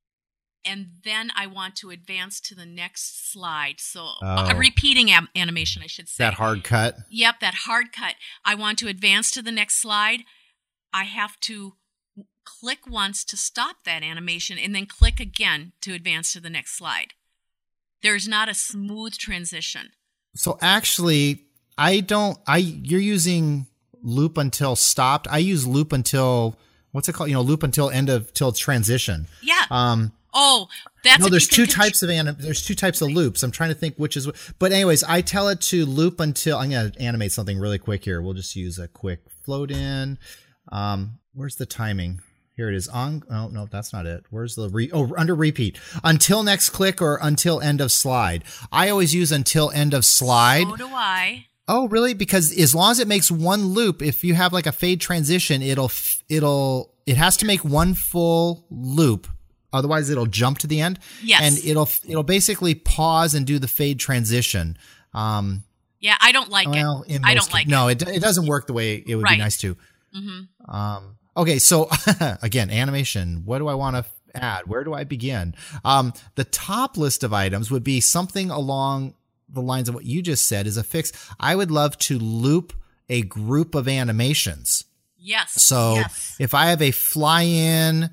and then I want to advance to the next slide. So a repeating animation, I should say. That hard cut? Yep, that hard cut. I want to advance to the next slide. I have to click once to stop that animation, and then click again to advance to the next slide. There's not a smooth transition. So actually, you're using loop until stopped. I use loop until, what's it called? Loop until till transition. Yeah. That's no. There's two types of loops. I'm trying to think which is. But anyways, I tell it to loop until. I'm gonna animate something really quick here. We'll just use a quick float in. Where's the timing? Here it is. No, that's not it. Where's the under repeat until next click or until end of slide. I always use until end of slide. So do I. Oh, really? Because as long as it makes one loop, if you have like a fade transition, it has to make one full loop. Otherwise, it'll jump to the end. Yes. And it'll basically pause and do the fade transition. Yeah, I don't like it. I don't like it. No, it doesn't work the way it would be nice to. Mm-hmm. Okay, so again, animation. What do I want to add? Where do I begin? The top list of items would be something along the lines of what you just said is a fix. I would love to loop a group of animations. Yes. So if I have a fly in,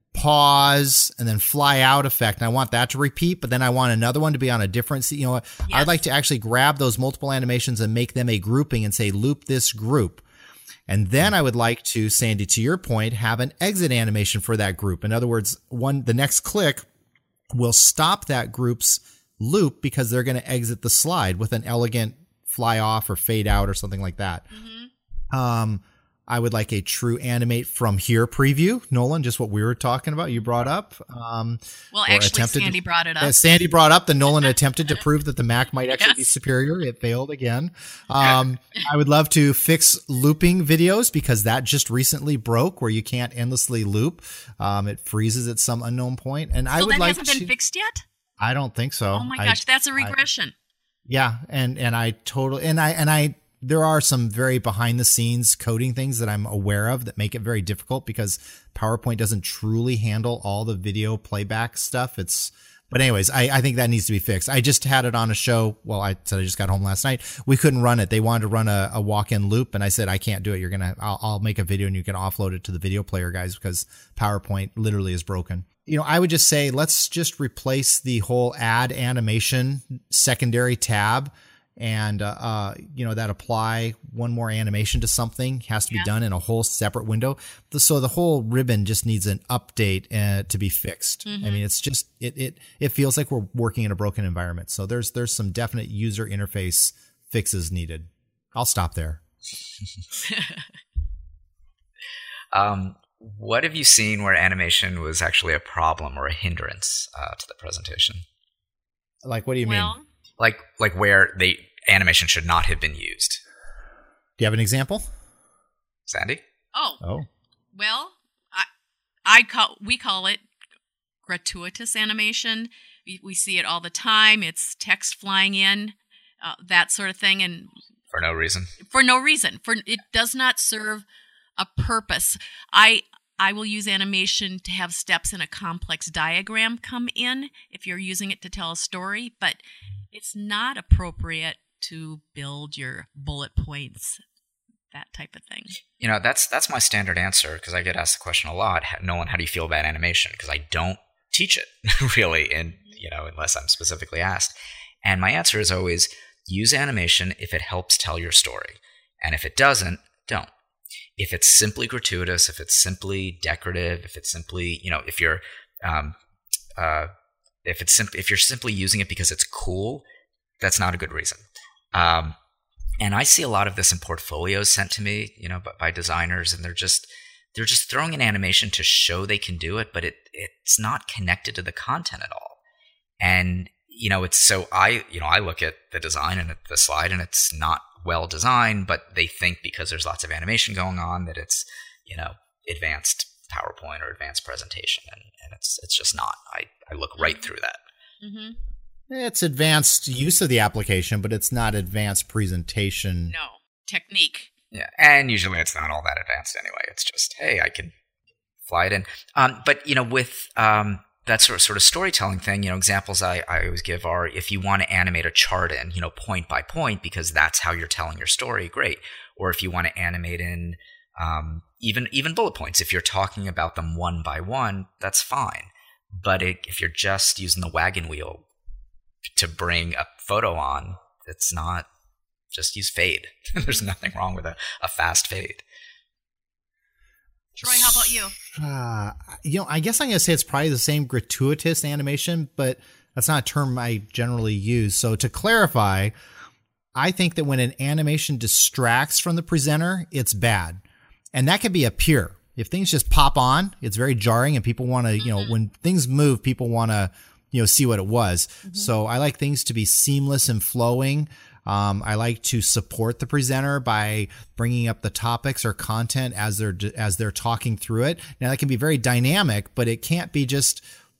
pause, and then fly out effect, and I want that to repeat, but then I want another one to be on a different, I'd like to actually grab those multiple animations and make them a grouping and say loop this group. And then I would like to, Sandy, to your point, have an exit animation for that group. In other words, the next click will stop that group's loop because they're going to exit the slide with an elegant fly off or fade out or something like that. Mm-hmm. I would like a true animate from here preview. Nolan, just what we were talking about, you brought up. Actually, Sandy brought it up. Sandy brought up that Nolan attempted to prove that the Mac might actually be superior. It failed again. I would love to fix looping videos because that just recently broke where you can't endlessly loop. It freezes at some unknown point. And I would like to. So that hasn't been fixed yet? I don't think so. Oh my gosh, that's a regression. There are some very behind the scenes coding things that I'm aware of that make it very difficult because PowerPoint doesn't truly handle all the video playback stuff. But anyways, I think that needs to be fixed. I just had it on a show. Well, I said I just got home last night. We couldn't run it. They wanted to run a walk-in loop, and I said I can't do it. I'll make a video and you can offload it to the video player guys because PowerPoint literally is broken. I would just say let's just replace the whole add animation secondary tab. And, that apply one more animation to something has to be done in a whole separate window. So the whole ribbon just needs an update to be fixed. Mm-hmm. I mean, it's just, it feels like we're working in a broken environment. So there's some definite user interface fixes needed. I'll stop there. What have you seen where animation was actually a problem or a hindrance to the presentation? Like, what do you mean? Like where the animation should not have been used. Do you have an example? Sandy? Oh. Well, we call it gratuitous animation. We see it all the time. It's text flying in, that sort of thing, and for no reason. It does not serve a purpose. I will use animation to have steps in a complex diagram come in if you're using it to tell a story, but it's not appropriate to build your bullet points, that type of thing. That's my standard answer because I get asked the question a lot. Nolan, how do you feel about animation? Because I don't teach it really. And, unless I'm specifically asked. And my answer is always use animation if it helps tell your story. And if it doesn't, don't. If it's simply gratuitous, if it's simply decorative, if it's simply, if you're simply using it because it's cool, that's not a good reason. And I see a lot of this in portfolios sent to me, by designers, and they're just throwing in animation to show they can do it, but it's not connected to the content at all. And it's so I look at the design and at the slide, and it's not well designed, but they think because there's lots of animation going on that it's advanced PowerPoint or advanced presentation, and it's just not. I look right through that. Mm-hmm. It's advanced use of the application, but it's not advanced presentation. No, technique. Yeah, and usually it's not all that advanced anyway. It's just, hey, I can fly it in. But with that sort of storytelling thing, examples I always give are if you want to animate a chart in, point by point, because that's how you're telling your story, great. Or if you want to animate in even bullet points, if you're talking about them one by one, that's fine. But if you're just using the wagon wheel to bring a photo on, it's not. Just use fade. There's nothing wrong with a fast fade. Troy, how about you? I guess I'm going to say it's probably the same gratuitous animation, but that's not a term I generally use. So to clarify, I think that when an animation distracts from the presenter, it's bad. And that can be a pure. If things just pop on, it's very jarring, and people want to, when things move, people want to, see what it was. Mm-hmm. So I like things to be seamless and flowing. I like to support the presenter by bringing up the topics or content as they're talking through it. Now that can be very dynamic, but it can't be just,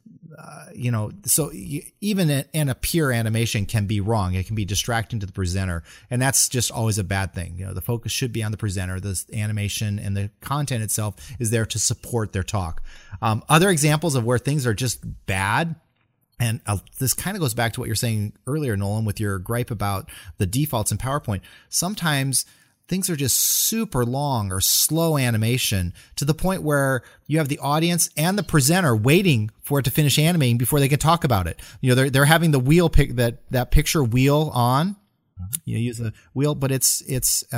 even in a pure animation can be wrong. It can be distracting to the presenter, and that's just always a bad thing. The focus should be on the presenter. The animation and the content itself is there to support their talk. Other examples of where things are just bad. And this kind of goes back to what you're saying earlier, Nolan, with your gripe about the defaults in PowerPoint. Sometimes things are just super long or slow animation to the point where you have the audience and the presenter waiting for it to finish animating before they can talk about it. They're having the wheel that picture wheel on. Use the wheel, but it's a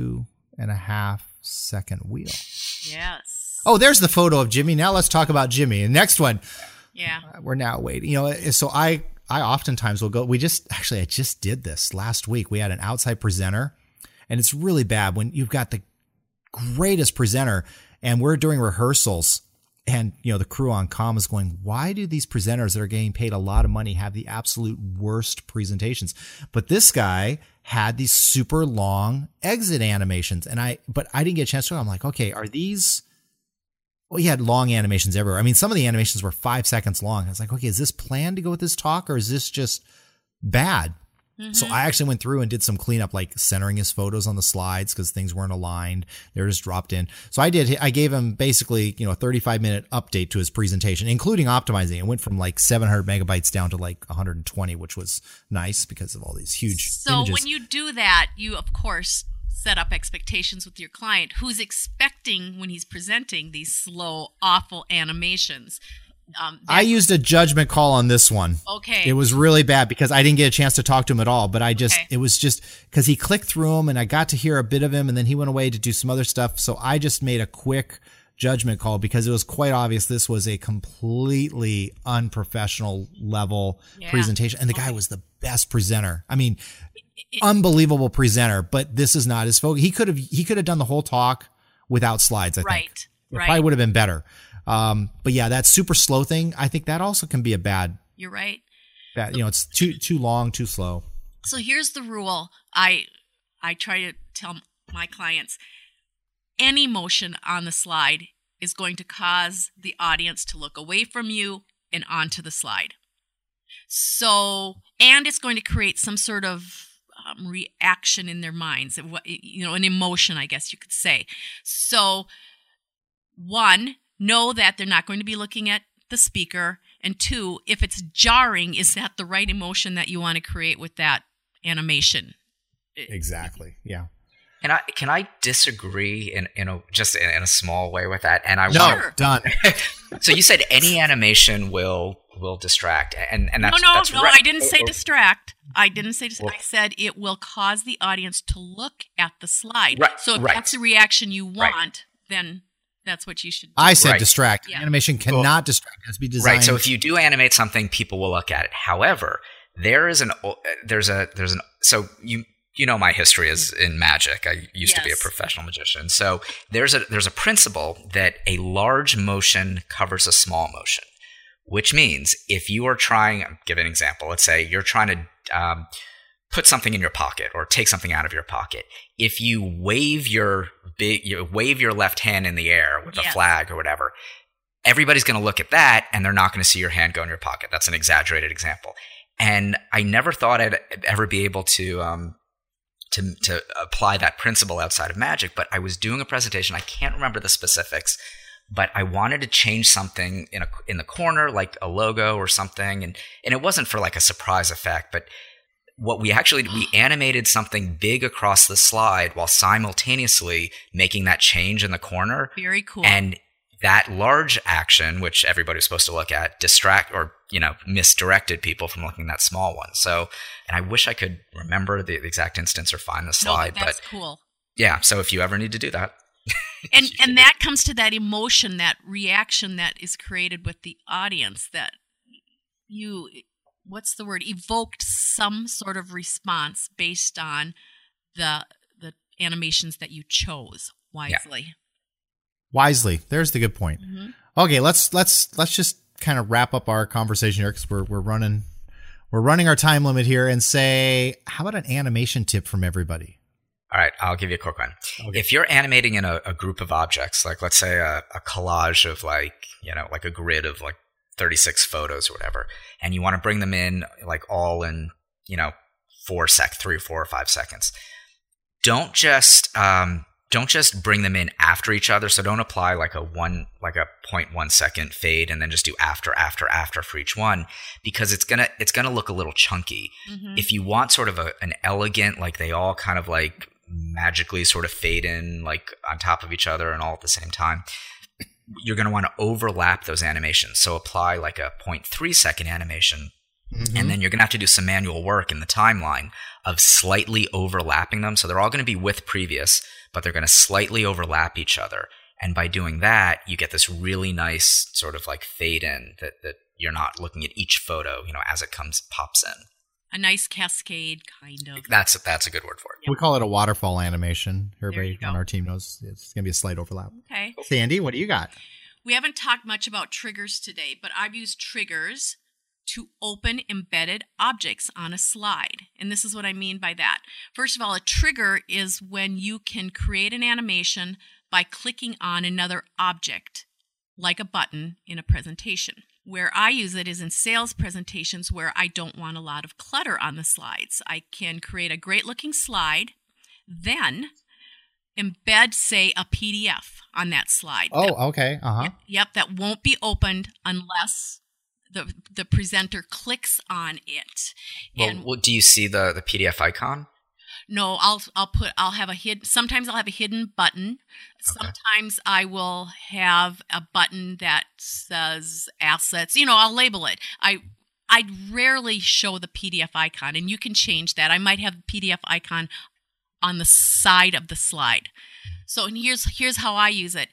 2.5 second wheel. Yes. Oh, there's the photo of Jimmy. Now let's talk about Jimmy. And next one. Yeah. We're now waiting. So I oftentimes will go, I just did this last week. We had an outside presenter, and it's really bad when you've got the greatest presenter and we're doing rehearsals, and, the crew on comm is going, why do these presenters that are getting paid a lot of money have the absolute worst presentations? But this guy had these super long exit animations, but I didn't get a chance to. I'm like, okay, are these? Well, he had long animations everywhere. I mean, some of the animations were 5 seconds long. I was like, okay, is this planned to go with this talk, or is this just bad? Mm-hmm. So I actually went through and did some cleanup, like centering his photos on the slides because things weren't aligned. They were just dropped in. So I gave him basically, a 35-minute update to his presentation, including optimizing. It went from like 700 megabytes down to like 120, which was nice because of all these huge images. When you do that, you, of course, set up expectations with your client who's expecting when he's presenting these slow, awful animations. I used a judgment call on this one. Okay. It was really bad because I didn't get a chance to talk to him at all, but it was just because he clicked through them and I got to hear a bit of him, and then he went away to do some other stuff. So I just made a quick judgment call because it was quite obvious this was a completely unprofessional level presentation. And the guy was the best presenter. I mean, unbelievable presenter, but this is not his focus. He could have done the whole talk without slides, I think. Right. It probably would have been better. But yeah, that super slow thing, I think that also can be a bad. You're right. Bad, it's too long, too slow. So here's the rule. I try to tell my clients, any motion on the slide is going to cause the audience to look away from you and onto the slide. So, and it's going to create some sort of reaction in their minds, an emotion, I guess you could say. So, one, know that they're not going to be looking at the speaker. And two, if it's jarring, is that the right emotion that you want to create with that animation? Exactly. Yeah. Can I disagree in a small way with that? And done. So you said any animation will will distract, and that's no, that's I didn't say distract. I didn't say distract. I said it will cause the audience to look at the slide. Right, so if right. that's the reaction you want, Right. then that's what you should do. I said Right. distract. Yeah. Animation cannot distract. It has to be designed. Right. So if you do animate something, people will look at it. However, there's an so you know my history is in magic. I used to be a Yes. professional magician. So there's a principle that a large motion covers a small motion, which means if you are trying, I'll give an example. Let's say you're trying to put something in your pocket or take something out of your pocket. If you wave your left hand in the air with a Yes. flag or whatever, everybody's going to look at that and they're not going to see your hand go in your pocket. That's an exaggerated example. And I never thought I'd ever be able to apply that principle outside of magic, but I was doing a presentation. I can't remember the specifics, but I wanted to change something in the corner, like a logo or something, and it wasn't for like a surprise effect, but we animated something big across the slide while simultaneously making that change in the corner. Very cool. And that large action, which everybody was supposed to look at, misdirected people from looking at that small one. So, and I wish I could remember the exact instance or find the slide. No, that's but cool. Yeah, so if you ever need to do that. And that comes to that emotion, that reaction that is created with the audience, that you, what's the word, evoked some sort of response based on the animations that you chose wisely. Yeah. Wisely. There's the good point. Mm-hmm. Okay, let's just kind of wrap up our conversation here because we're running our time limit here, and say, how about an animation tip from everybody? All right, I'll give you a quick one. Okay. If you're animating in a group of objects, like let's say a collage of like a grid of like 36 photos or whatever, and you want to bring them in like all in 3 or 4 or 5 seconds, don't just bring them in after each other. So don't apply like a 0.1 second fade and then just do after for each one, because it's gonna look a little chunky. Mm-hmm. If you want sort of an elegant, like they all kind of like magically sort of fade in like on top of each other and all at the same time, you're going to want to overlap those animations. So apply like a 0.3 second animation. Mm-hmm. And then you're going to have to do some manual work in the timeline of slightly overlapping them. So they're all going to be with previous, but they're going to slightly overlap each other. And by doing that, you get this really nice sort of like fade in that you're not looking at each photo, as it pops in. A nice cascade, kind of. That's a good word for it. We call it a waterfall animation. Everybody go. on our team knows it's going to be a slight overlap. Okay. Sandy, what do you got? We haven't talked much about triggers today, but I've used triggers to open embedded objects on a slide. And this is what I mean by that. First of all, a trigger is when you can create an animation by clicking on another object, like a button in a presentation. Where I use it is in sales presentations where I don't want a lot of clutter on the slides. I can create a great looking slide, then embed, say, a PDF on that slide. Okay. Uh-huh. Yep, that won't be opened unless the presenter clicks on it. Well, do you see the PDF icon? No, I'll have a hidden. Sometimes I'll have a hidden button. Okay. Sometimes I will have a button that says assets. I'll label it. I'd rarely show the PDF icon, and you can change that. I might have the PDF icon on the side of the slide. So, and here's how I use it.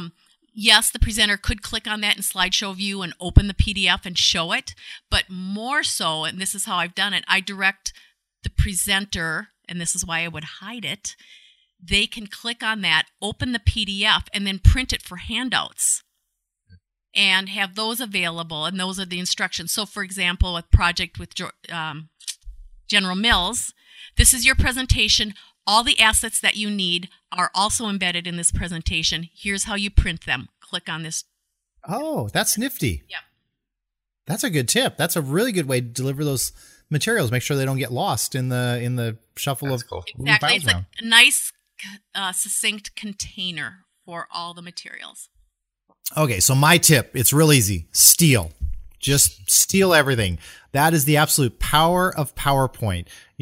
Yes, the presenter could click on that in slideshow view and open the PDF and show it, but more so, and this is how I've done it, I direct the presenter, and this is why I would hide it, they can click on that, open the PDF, and then print it for handouts and have those available, and those are the instructions. So, for example, a project with General Mills, this is your presentation. All the assets that you need are also embedded in this presentation. Here's how you print them. Click on this. Oh, that's nifty. Yep. That's a good tip. That's a really good way to deliver those materials. Make sure they don't get lost in the shuffle That's of cool. Exactly. It's a nice, succinct container for all the materials. Okay, so my tip, it's real easy. Steal. Just steal everything. That is the absolute power of PowerPoint,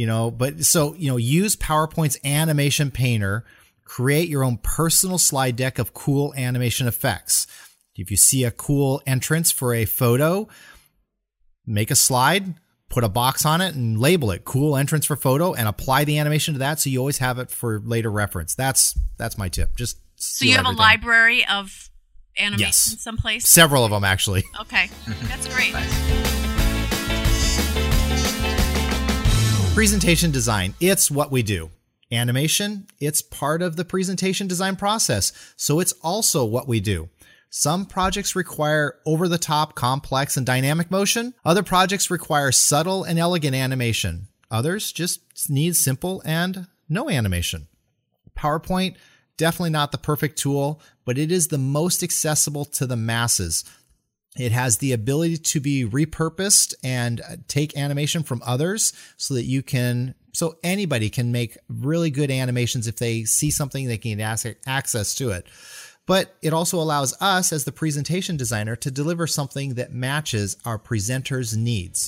use PowerPoint's animation painter, create your own personal slide deck of cool animation effects. If you see a cool entrance for a photo, make a slide, put a box on it, and label it "cool entrance for photo," and apply the animation to that, so you always have it for later reference. That's my tip. Just so you have everything. A library of animation someplace? Several of them, actually. Okay, that's great. Presentation design, it's what we do. Animation, it's part of the presentation design process, so it's also what we do. Some projects require over-the-top, complex, and dynamic motion. Other projects require subtle and elegant animation. Others just need simple and no animation. PowerPoint, definitely not the perfect tool, but it is the most accessible to the masses. It has the ability to be repurposed and take animation from others so anybody can make really good animations if they see something, they can get access to it. But it also allows us as the presentation designer to deliver something that matches our presenter's needs.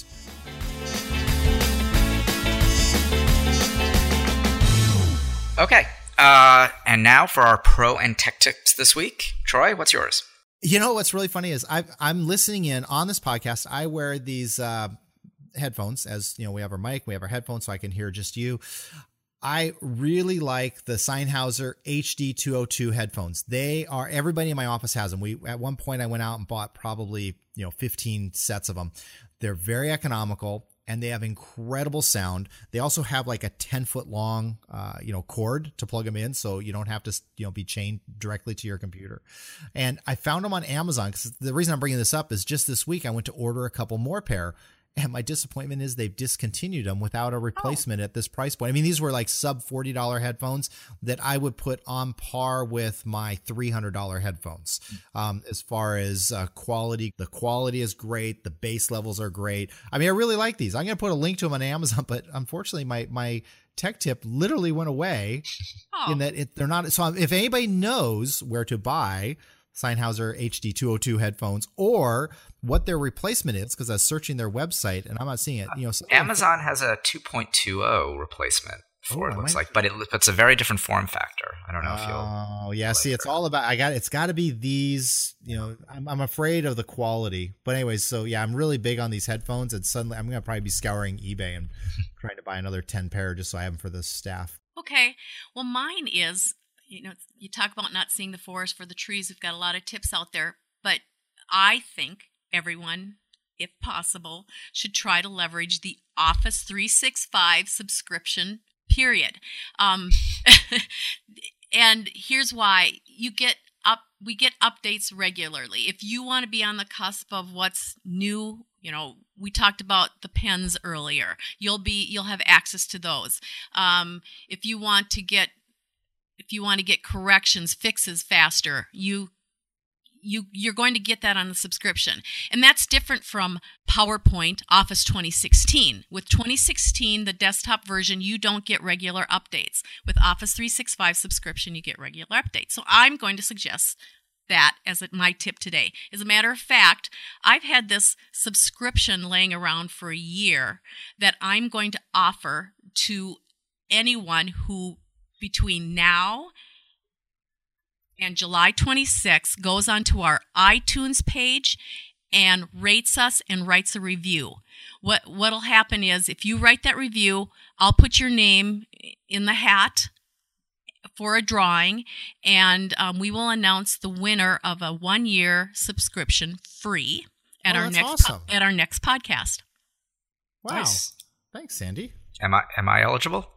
Okay. And now for our pro and tech tips this week. Troy, what's yours? You know, what's really funny is I'm listening in on this podcast. I wear these headphones, as you know, we have our mic, we have our headphones, so I can hear just you. I really like the Sennheiser HD202 headphones. Everybody in my office has them. At one point I went out and bought probably 15 sets of them. They're very economical and they have incredible sound. They also have like a 10-foot long cord to plug them in, so you don't have to be chained directly to your computer. And I found them on Amazon, because the reason I'm bringing this up is just this week I went to order a couple more pair. And my disappointment is they've discontinued them without a replacement at this price point. I mean, these were like sub $40 headphones that I would put on par with my $300 headphones. As far as quality, the quality is great. The bass levels are great. I mean, I really like these. I'm going to put a link to them on Amazon, but unfortunately my tech tip literally went away in that they're not. So if anybody knows where to buy Sennheiser HD202 headphones or what their replacement is, because I was searching their website and I'm not seeing it. Amazon has a 2.20 replacement for it looks like, but it's a very different form factor. I don't know if you'll. Oh yeah, see, it's all about. It's got to be these. I'm afraid of the quality. But anyways, so yeah, I'm really big on these headphones, and suddenly I'm gonna probably be scouring eBay and trying to buy another 10 pair just so I have them for the staff. Okay, well, mine is. You talk about not seeing the forest for the trees. We've got a lot of tips out there, but I think everyone, if possible, should try to leverage the Office 365 subscription period. And here's why. We get updates regularly. If you want to be on the cusp of what's new, we talked about the pens earlier. You'll have access to those. If you want to get corrections, fixes faster, you're going to get that on the subscription. And that's different from PowerPoint Office 2016. With 2016, the desktop version, you don't get regular updates. With Office 365 subscription, you get regular updates. So I'm going to suggest that as my tip today. As a matter of fact, I've had this subscription laying around for a year that I'm going to offer to anyone who between now and July 26th goes onto our iTunes page and rates us and writes a review. What'll happen is if you write that review, I'll put your name in the hat for a drawing, and we will announce the winner of a 1-year subscription free at our next podcast. Wow. Nice. Thanks, Sandy. Am I eligible?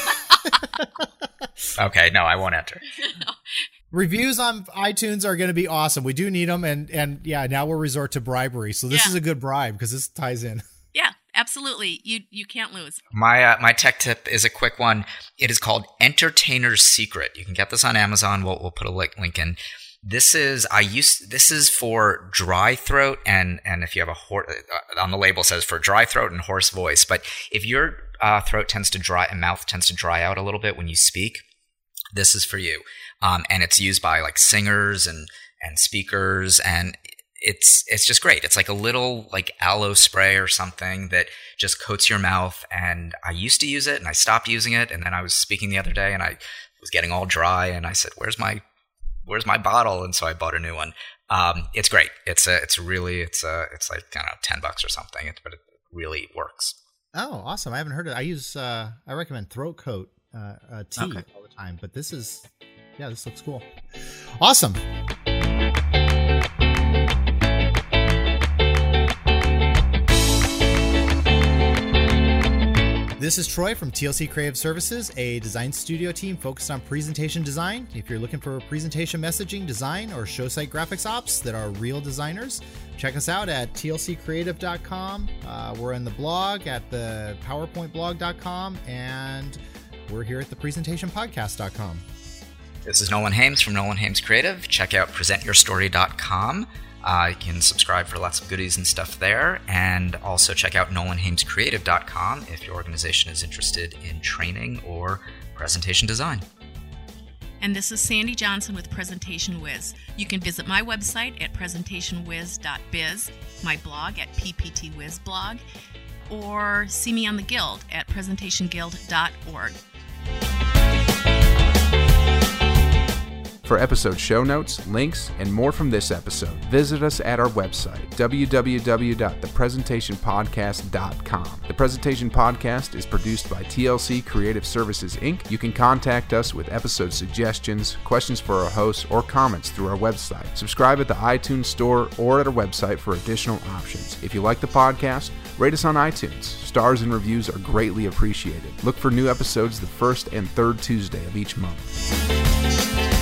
Okay, no, I won't enter. No. Reviews on iTunes are going to be awesome. We do need them, and yeah, now we'll resort to bribery. So this is a good bribe because this ties in. Yeah, absolutely. You can't lose. My tech tip is a quick one. It is called Entertainer's Secret. You can get this on Amazon. We'll put a link in. This is for dry throat, and if you have on the label says for dry throat and hoarse voice. But if your throat tends to dry and mouth tends to dry out a little bit when you speak, this is for you. And it's used by like singers and speakers, and it's just great. It's like a little like aloe spray or something that just coats your mouth. And I used to use it and I stopped using it. And then I was speaking the other day and I was getting all dry and I said, where's my where's my bottle? And so I bought a new one. It's great. It's like, I don't know, $10 or something, but it really works. Oh, awesome. I haven't heard it. I recommend Throat Coat tea all the time, but this looks cool. Awesome. This is Troy from TLC Creative Services, a design studio team focused on presentation design. If you're looking for presentation messaging, design, or show site graphics ops that are real designers, check us out at tlccreative.com. We're in the blog at the powerpointblog.com, and we're here at the presentationpodcast.com. This is Nolan Hames from Nolan Hames Creative. Check out presentyourstory.com. You can subscribe for lots of goodies and stuff there, and also check out nolanhamescreative.com if your organization is interested in training or presentation design. And this is Sandy Johnson with Presentation Whiz. You can visit my website at presentationwiz.biz, my blog at pptwizblog, or see me on the Guild at presentationguild.org. For episode show notes, links, and more from this episode, visit us at our website, www.thepresentationpodcast.com. The Presentation Podcast is produced by TLC Creative Services, Inc. You can contact us with episode suggestions, questions for our hosts, or comments through our website. Subscribe at the iTunes Store or at our website for additional options. If you like the podcast, rate us on iTunes. Stars and reviews are greatly appreciated. Look for new episodes the first and third Tuesday of each month.